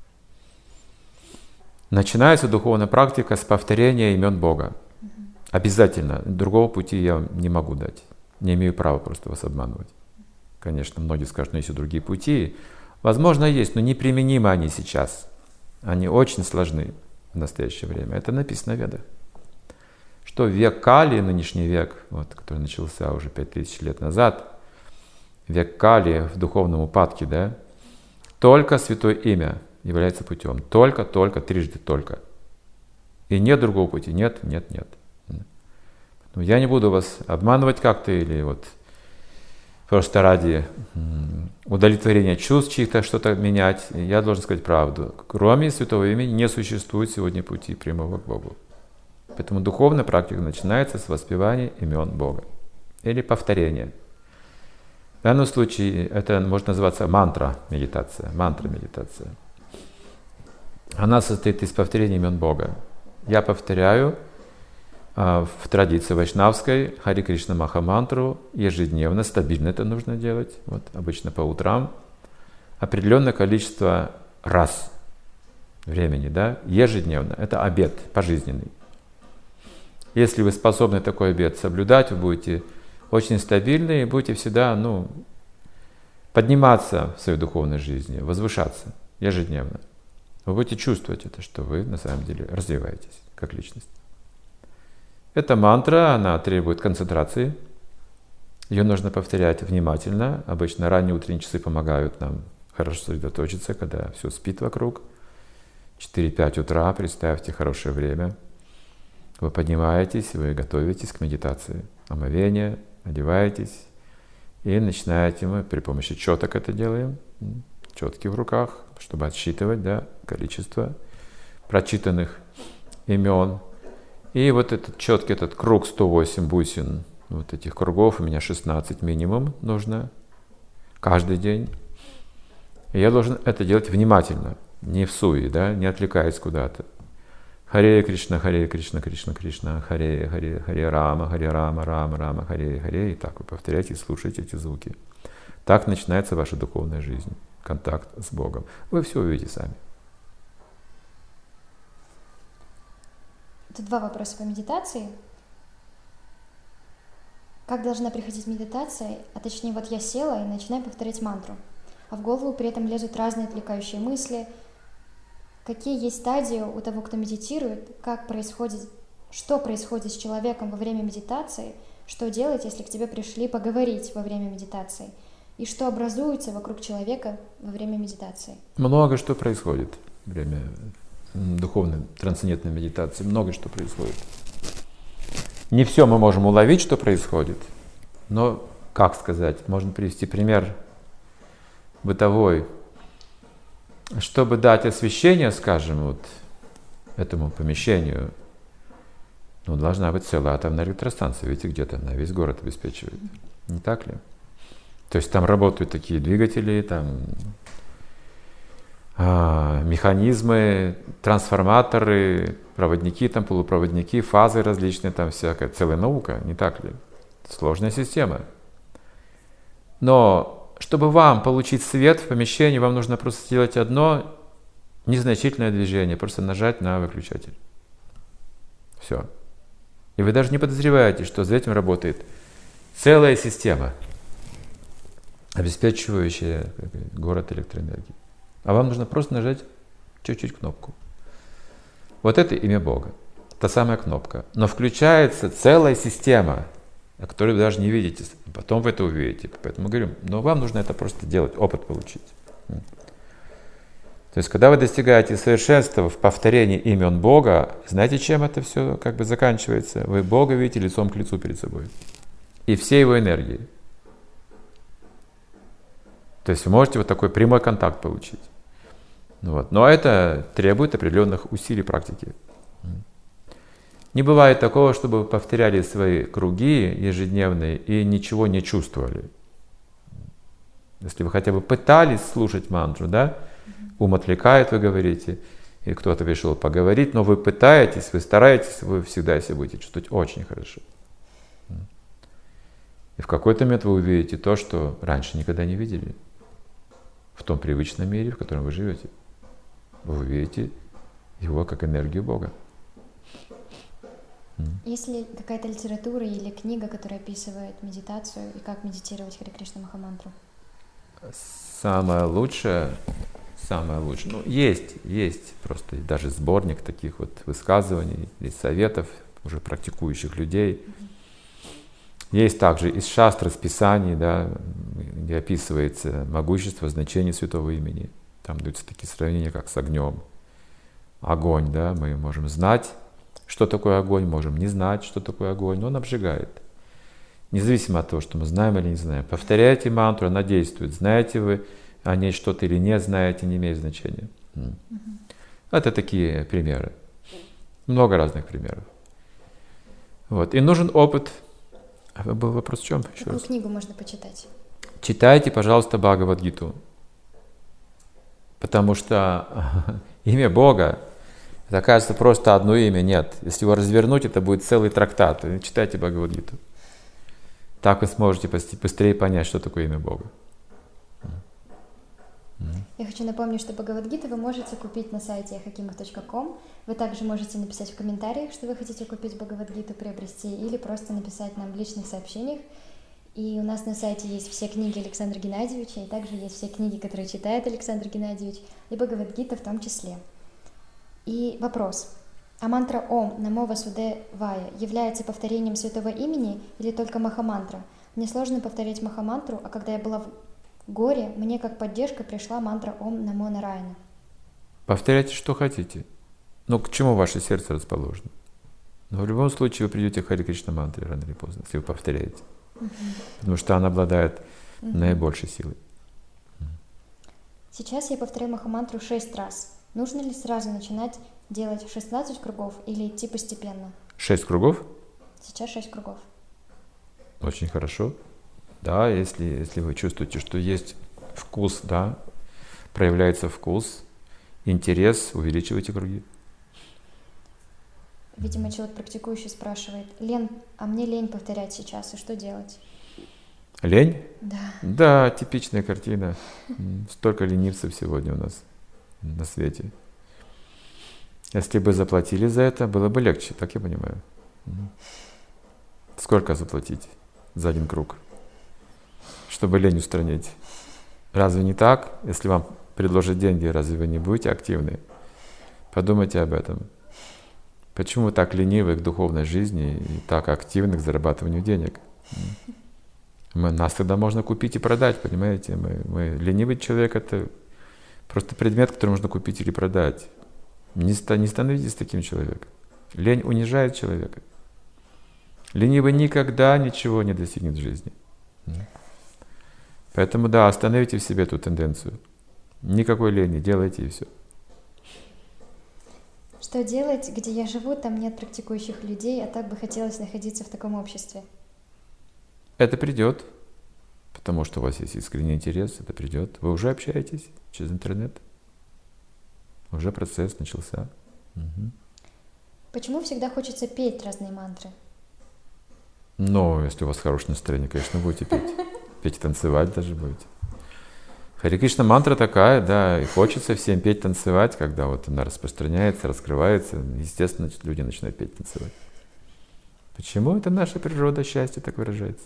B: Начинается духовная практика с повторения имен Бога. Обязательно. Другого пути я не могу дать. Не имею права просто вас обманывать. Конечно, многие скажут, есть и другие пути. Возможно, есть, но неприменимы они сейчас. Они очень сложны в настоящее время. Это написано в Ведах. что век Кали, нынешний век, вот, который начался уже 5000 лет назад, век Кали в духовном упадке, да, только Святое Имя является путем. Только, трижды только. И нет другого пути. Нет. Но я не буду вас обманывать как-то или вот просто ради удовлетворения чувств чьих-то что-то менять. Я должен сказать правду. Кроме Святого Имени не существует сегодня пути прямого к Богу. Поэтому духовная практика начинается с воспевания имен Бога. Или повторения. В данном случае это может называться мантра-медитация. Мантра-медитация. Она состоит из повторения имен Бога. Я повторяю в традиции вайшнавской Хари Кришна Махамантру ежедневно, стабильно это нужно делать, вот, обычно по утрам, определенное количество раз времени, да, ежедневно. Это обет пожизненный. Если вы способны такой обет соблюдать, вы будете очень стабильны и будете всегда подниматься в своей духовной жизни, возвышаться ежедневно. Вы будете чувствовать это, что вы на самом деле развиваетесь как личность. Эта мантра, она требует концентрации. Ее нужно повторять внимательно. Обычно ранние утренние часы помогают нам хорошо сосредоточиться, когда все спит вокруг. 4-5 утра, представьте, хорошее время. Вы поднимаетесь, вы готовитесь к медитации. Омовение, одеваетесь и начинаете, мы при помощи четок это делаем, четки в руках, чтобы отсчитывать, да, количество прочитанных имен. И вот этот четкий, этот круг 108 бусин, вот этих кругов, у меня 16 минимум нужно каждый день. И я должен это делать внимательно, не в суе, да, не отвлекаясь куда-то. Харе Кришна, Кришна, Кришна, Харе Рама, Рама, Харе. И так вы повторяйте, слушайте эти звуки. Так начинается ваша духовная жизнь, контакт с Богом. Вы все увидите сами.
A: Тут два вопроса по медитации. Как должна приходить медитация? А точнее, вот я села и начинаю повторять мантру, а в голову при этом лезут разные отвлекающие мысли. Какие есть стадии у того, кто медитирует? Что происходит с человеком во время медитации? Что делать, если к тебе пришли поговорить во время медитации? И что образуется вокруг человека во время медитации?
B: Много что происходит во время духовной трансцендентной медитации. Много что происходит. Не все мы можем уловить, что происходит, но, как сказать, можно привести пример бытовой. Чтобы дать освещение, скажем, вот этому помещению, должна быть целая атомная электростанция. Видите, где-то она весь город обеспечивает. Не так ли? То есть там работают такие двигатели, там механизмы, трансформаторы, проводники, там полупроводники, фазы различные, там всякая целая наука, не так ли? Сложная система. Но чтобы вам получить свет в помещении, вам нужно просто сделать одно незначительное движение, просто нажать на выключатель. Все. И вы даже не подозреваете, что за этим работает целая система, обеспечивающая город электроэнергией. А вам нужно просто нажать чуть-чуть кнопку. Вот это имя Бога, та самая кнопка. Но включается целая система, о которой вы даже не видите. Потом вы это увидите. Поэтому говорю, но вам нужно это просто делать, опыт получить. То есть, когда вы достигаете совершенства в повторении имен Бога, знаете, чем это все как бы заканчивается? Вы Бога видите лицом к лицу перед собой. И все его энергии. То есть вы можете вот такой прямой контакт получить. Вот. Но это требует определенных усилий практики. Не бывает такого, чтобы вы повторяли свои круги ежедневные и ничего не чувствовали. Если вы хотя бы пытались слушать мантру, да, ум отвлекает, вы говорите, и кто-то пришел поговорить, но вы пытаетесь, вы стараетесь, вы всегда себя будете чувствовать очень хорошо. И в какой-то момент вы увидите то, что раньше никогда не видели. В том привычном мире, в котором вы живете. Вы увидите его как энергию Бога.
A: Есть ли какая-то литература или книга, которая описывает медитацию и как медитировать Харе Кришна Махамантру?
B: Самое лучшее, есть просто даже сборник таких вот высказываний и советов уже практикующих людей. Есть также из шастр, из Писаний, да, где описывается могущество, значение святого имени. Там даются такие сравнения, как с огнем. Огонь, да, мы можем знать, что такое огонь, можем не знать, что такое огонь, но он обжигает. Независимо от того, что мы знаем или не знаем. Повторяйте мантру, она действует. Знаете вы о ней что-то или не знаете, не имеет значения. Это такие примеры. Много разных примеров. Вот. И нужен опыт. Был вопрос в чем?
A: Какую книгу можно почитать?
B: Читайте, пожалуйста, Бхагавад-гиту. Потому что имя Бога, это, кажется, просто одно имя. Нет. Если его развернуть, это будет целый трактат. Читайте Бхагавад-гиту. Так вы сможете быстрее понять, что такое имя Бога.
A: Я хочу напомнить, что Бхагавад-гиту вы можете купить на сайте hakimov.com. Вы также можете написать в комментариях, что вы хотите купить Бхагавад-гиту, приобрести, или просто написать нам в личных сообщениях. И у нас на сайте есть все книги Александра Геннадьевича, и также есть все книги, которые читает Александр Геннадьевич, и Бхагавад-гита в том числе. И вопрос. А мантра Ом Намо Васудевая является повторением святого имени или только махамантра? Мне сложно повторять махамантру, а когда я была в горе, мне как поддержка пришла мантра Ом Намо Нараяна.
B: Повторяйте, что хотите. Но к чему ваше сердце расположено? Но в любом случае вы придете к Харе Кришна мантре рано или поздно, если вы повторяете. Потому что она обладает наибольшей силой.
A: Сейчас я повторяю махамантру 6 раз. Нужно ли сразу начинать делать 16 кругов или идти постепенно?
B: 6 кругов?
A: Сейчас 6 кругов.
B: Очень хорошо. Да, если вы чувствуете, что есть вкус, да, проявляется вкус, интерес, увеличивайте круги.
A: Видимо, человек практикующий спрашивает: Лен, а мне лень повторять сейчас, и что делать?
B: Лень?
A: Да.
B: Да, типичная картина. Столько ленивцев сегодня у нас на свете. Если бы заплатили за это, было бы легче, так я понимаю. Сколько заплатить за один круг, чтобы лень устранить? Разве не так? Если вам предложат деньги, разве вы не будете активны? Подумайте об этом. Почему вы так ленивы к духовной жизни и так активны к зарабатыванию денег? Нас тогда можно купить и продать, понимаете? Мы ленивый человек — это просто предмет, который можно купить или продать. Не становитесь таким человеком. Лень унижает человека. Ленивый никогда ничего не достигнет в жизни. Поэтому да, остановите в себе эту тенденцию. Никакой лени, делайте и все.
A: Что делать, где я живу, там нет практикующих людей, а так бы хотелось находиться в таком обществе?
B: Это придет, потому что у вас есть искренний интерес, это придет. Вы уже общаетесь через интернет. Уже процесс начался.
A: Почему всегда хочется петь разные мантры?
B: Но если у вас хорошее настроение, конечно, будете петь. Петь и танцевать даже будете. Харе Кришна мантра такая, да, и хочется всем петь, танцевать, когда вот она распространяется, раскрывается, естественно, люди начинают петь, танцевать. Почему? Это наша природа, счастье так выражается.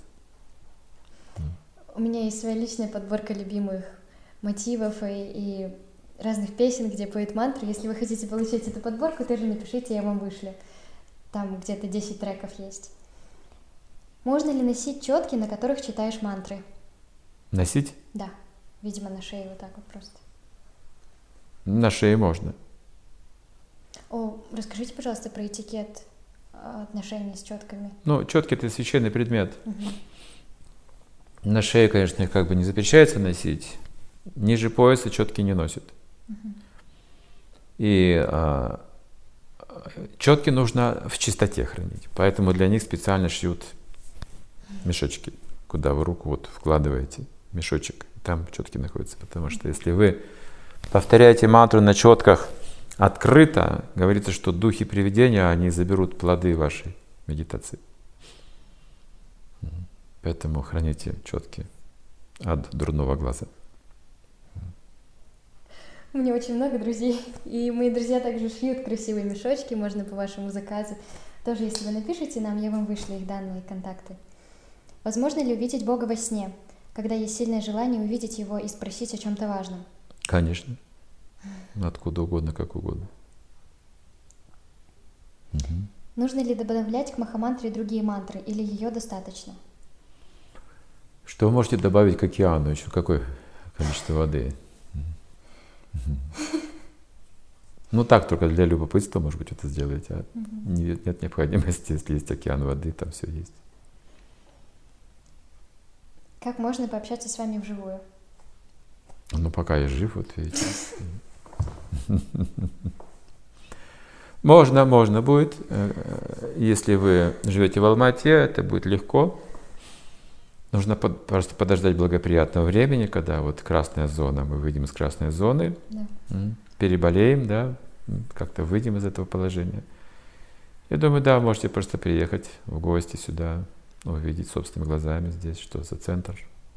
A: У меня есть своя личная подборка любимых мотивов и разных песен, где поют мантры. Если вы хотите получить эту подборку, тоже напишите, я вам вышлю. Там где-то 10 треков есть. Можно ли носить четки, на которых читаешь мантры?
B: Носить?
A: Да. Видимо, на шее вот так вот просто.
B: На шее можно.
A: Расскажите, пожалуйста, про этикет отношений с четками.
B: Ну, четки — это священный предмет. На шее, конечно, их как бы не запрещается носить. Ниже пояса четки не носят. И четки нужно в чистоте хранить. Поэтому для них специально шьют мешочки, куда вы руку вот вкладываете мешочек. Там четки находятся. Потому что если вы повторяете мантру на четках открыто, говорится, что духи привидения, они заберут плоды вашей медитации. Поэтому храните четки от дурного глаза.
A: У меня очень много друзей, и мои друзья также шьют красивые мешочки, можно по вашему заказу. Тоже, если вы напишите нам, я вам вышлю их данные и контакты. Возможно ли увидеть Бога во сне, когда есть сильное желание увидеть Его и спросить о чем-то важном?
B: Конечно. Откуда угодно, как угодно.
A: Нужно ли добавлять к Махамантре другие мантры или ее достаточно?
B: Что вы можете добавить к океану? Еще какое количество воды? Ну так, только для любопытства, может быть, это сделаете. А нет необходимости, если есть океан воды, там все есть.
A: Как можно пообщаться с вами вживую?
B: Ну, пока я жив, вот видите. Можно будет. Если вы живете в Алма-Ате, это будет легко. Нужно просто подождать благоприятного времени, когда вот красная зона, мы выйдем из красной зоны,
A: Да.
B: переболеем, да, как-то выйдем из этого положения. Я думаю, да, можете просто приехать в гости сюда, увидеть собственными глазами здесь, что за центр.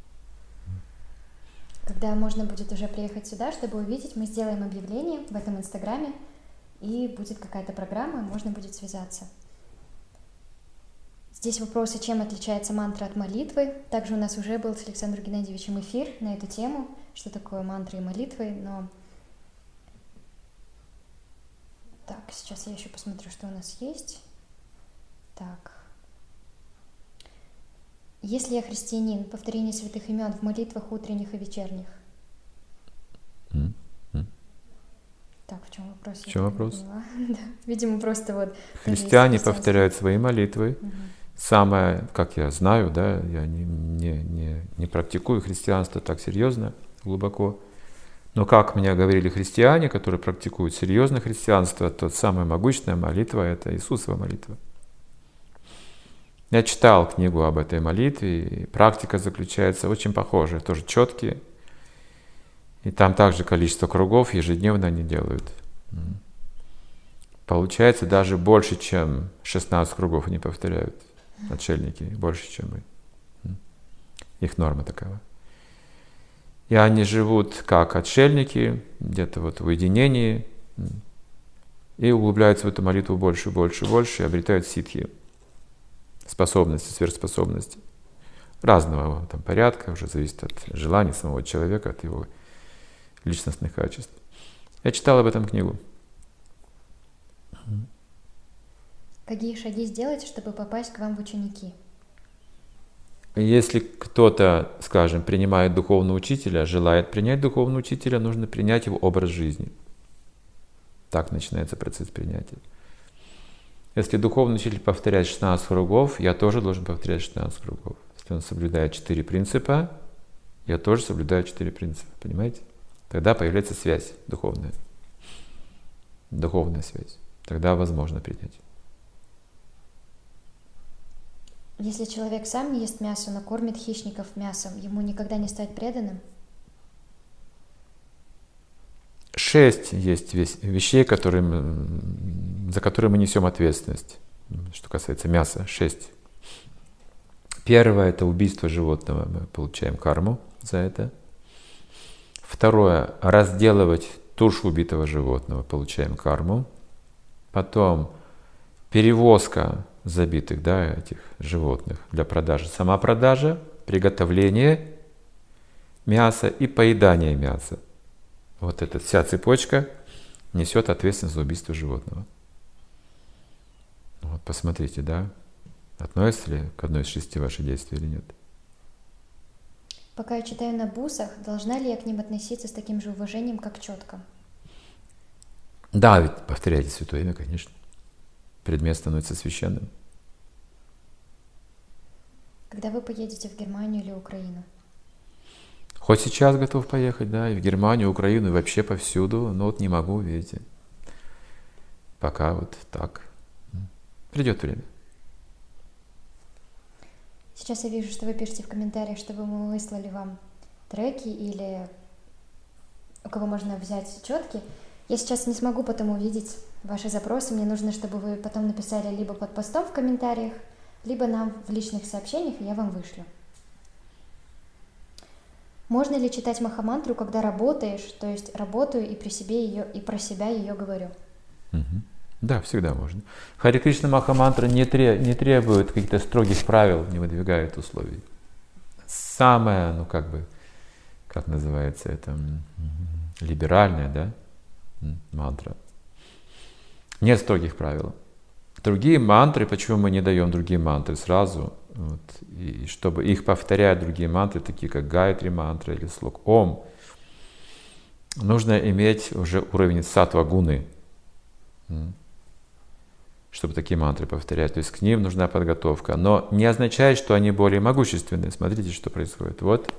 A: Когда можно будет уже приехать сюда, чтобы увидеть, мы сделаем объявление в этом инстаграме, и будет какая-то программа, можно будет связаться. Здесь вопросы, чем отличается мантра от молитвы. Также у нас уже был с Александром Геннадьевичем эфир на эту тему, что такое мантры и молитвы, но... Так, сейчас я еще посмотрю, что у нас есть. Так. Если я христианин, повторение святых имен в молитвах утренних и вечерних. Так, в чем вопрос?
B: В чем вопрос?
A: Да. Видимо, просто вот...
B: Христиане повторяют свои молитвы. Самое, как я знаю, да, я не практикую христианство так серьезно, глубоко. Но как мне говорили христиане, которые практикуют серьезное христианство, то самая могущественная молитва — это Иисусова молитва. Я читал книгу об этой молитве, и практика заключается очень похожая, тоже четкие. И там также количество кругов ежедневно они делают. Получается даже больше, чем 16 кругов они повторяют, отшельники, больше, чем мы. Их норма такова. И они живут как отшельники, где-то вот в уединении, и углубляются в эту молитву больше, больше, больше, и обретают ситхи, способности, сверхспособности. Разного там порядка, уже зависит от желаний самого человека, от его личностных качеств. Я читал об этом книгу.
A: Какие шаги сделать, чтобы попасть к вам в ученики?
B: Если кто-то, скажем, принимает духовного учителя, желает принять духовного учителя, нужно принять его образ жизни. Так начинается процесс принятия. Если духовный учитель повторяет 16 кругов, я тоже должен повторять 16 кругов. Если он соблюдает 4 принципа, я тоже соблюдаю 4 принципа. Понимаете? Тогда появляется связь духовная. Духовная связь. Тогда возможно принять.
A: Если человек сам не ест мясо, но кормит хищников мясом, ему никогда не стать преданным?
B: 6 есть вещей, за которые мы несем ответственность. Что касается мяса, 6. Первое — это убийство животного. Мы получаем карму за это. Второе — разделывать тушу убитого животного. Получаем карму. Потом перевозка забитых, да, этих животных для продажи. Сама продажа, приготовление мяса и поедание мяса. Вот эта вся цепочка несет ответственность за убийство животного. Вот посмотрите, да, относится ли к одной из 6 ваши действия или нет.
A: Пока я читаю на бусах, должна ли я к ним относиться с таким же уважением, как к четкам?
B: Да, ведь повторяйте святое имя, конечно. Предмет становится священным.
A: Когда вы поедете в Германию или Украину?
B: Хоть сейчас готов поехать, да, и в Германию, Украину, и вообще повсюду, но вот не могу, видите. Пока вот так. Придет время.
A: Сейчас я вижу, что вы пишете в комментариях, чтобы мы выслали вам треки или у кого можно взять четки. Я сейчас не смогу потом увидеть ваши запросы. Мне нужно, чтобы вы потом написали либо под постом в комментариях, либо нам в личных сообщениях, и я вам вышлю. Можно ли читать Махамантру, когда работаешь, то есть работаю и при себе ее, и про себя ее говорю?
B: Да, всегда можно. Харе Кришна Махамантра не требует каких-то строгих правил, не выдвигает условий. Самая, как называется это, либеральная, да, мантра. Нет строгих правил. Другие мантры, почему мы не даем другие мантры сразу? Вот, и чтобы их повторять, другие мантры, такие как Гайатри мантра или слог Ом, нужно иметь уже уровень саттва гуны, чтобы такие мантры повторять. То есть к ним нужна подготовка. Но не означает, что они более могущественные. Смотрите, что происходит. Вот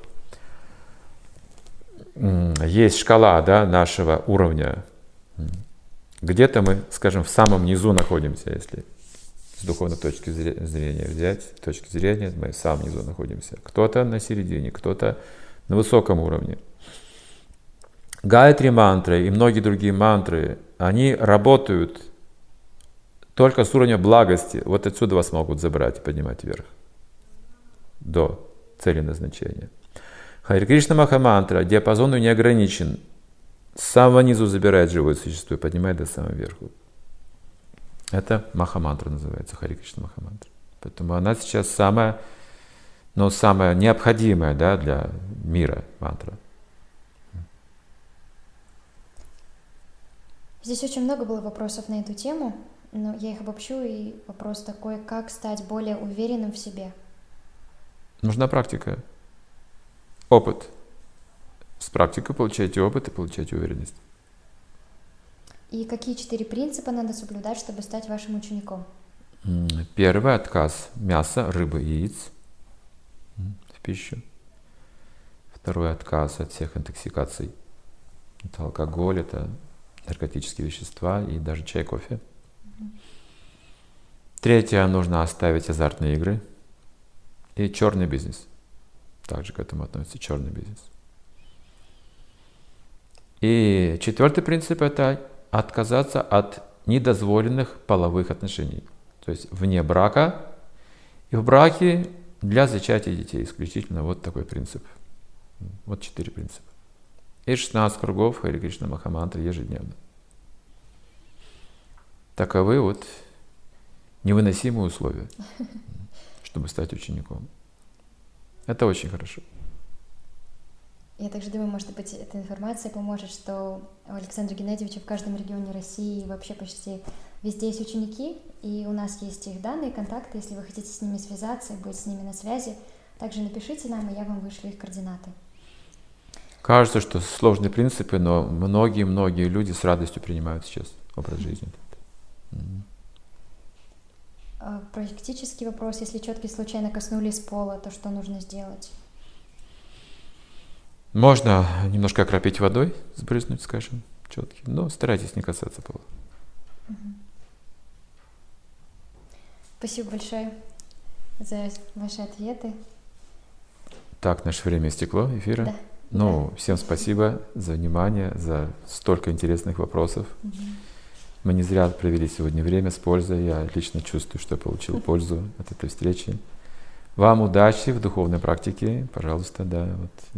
B: есть шкала, да, нашего уровня. Где-то мы, скажем, в самом низу находимся, если с духовной точки зрения взять, точки зрения, мы в самом низу находимся. Кто-то на середине, кто-то на высоком уровне. Гайатри мантры и многие другие мантры, они работают только с уровня благости. Вот отсюда вас могут забрать и поднимать вверх до цели назначения. Хари Кришна Махамантра, диапазон не ограничен. С самого низу забирает живое существо и поднимает до самого верху. Это Махамантра называется, Хари Кришна Махамантра. Поэтому она сейчас самая необходимая, да, для мира мантра.
A: Здесь очень много было вопросов на эту тему, но я их обобщу, и вопрос такой: как стать более уверенным в себе?
B: Нужна практика, опыт. С практикой получаете опыт и получаете уверенность.
A: И какие 4 принципа надо соблюдать, чтобы стать вашим учеником?
B: Первый — отказ мяса, рыбы и яиц в пищу. Второй — отказ от всех интоксикаций. Это алкоголь, это наркотические вещества и даже чай, кофе. Третье — нужно оставить азартные игры и черный бизнес. Также к этому относится черный бизнес. И четвертый принцип — это отказаться от недозволенных половых отношений. То есть вне брака и в браке для зачатия детей исключительно вот такой принцип. Вот 4 принципа. И 16 кругов Хари Кришна Махамантры ежедневно. Таковы вот невыносимые условия, чтобы стать учеником. Это очень хорошо.
A: Я также думаю, может быть, эта информация поможет, что у Александра Геннадьевича в каждом регионе России и вообще почти везде есть ученики, и у нас есть их данные, контакты. Если вы хотите с ними связаться и быть с ними на связи, также напишите нам, и я вам вышлю их координаты.
B: Кажется, что сложные принципы, но многие люди с радостью принимают сейчас образ жизни.
A: Практический вопрос: если четки случайно коснулись пола, то что нужно сделать?
B: Можно немножко окропить водой, сбрызнуть, скажем, четки, но старайтесь не касаться пола.
A: Спасибо большое за ваши ответы.
B: Так, наше время истекло, эфира. Да. Всем спасибо за внимание, за столько интересных вопросов. Мы не зря провели сегодня время с пользой. Я лично чувствую, что получил пользу от этой встречи. Вам удачи в духовной практике, пожалуйста, да.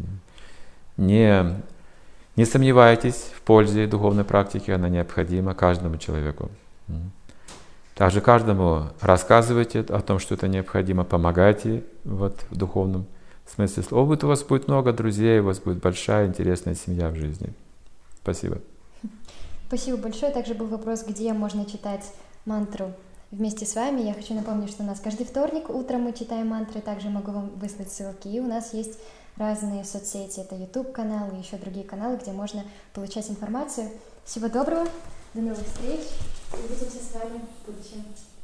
B: Не сомневайтесь в пользе духовной практики, она необходима каждому человеку. Также каждому рассказывайте о том, что это необходимо, помогайте в духовном смысле слова. У вас будет много друзей, у вас будет большая интересная семья в жизни. Спасибо.
A: Спасибо большое. Также был вопрос, где можно читать мантру вместе с вами. Я хочу напомнить, что у нас каждый вторник утром мы читаем мантры. Также могу вам выслать ссылки. И у нас есть разные соцсети. Это YouTube-канал и еще другие каналы, где можно получать информацию. Всего доброго, до новых встреч. Увидимся с вами в будущем.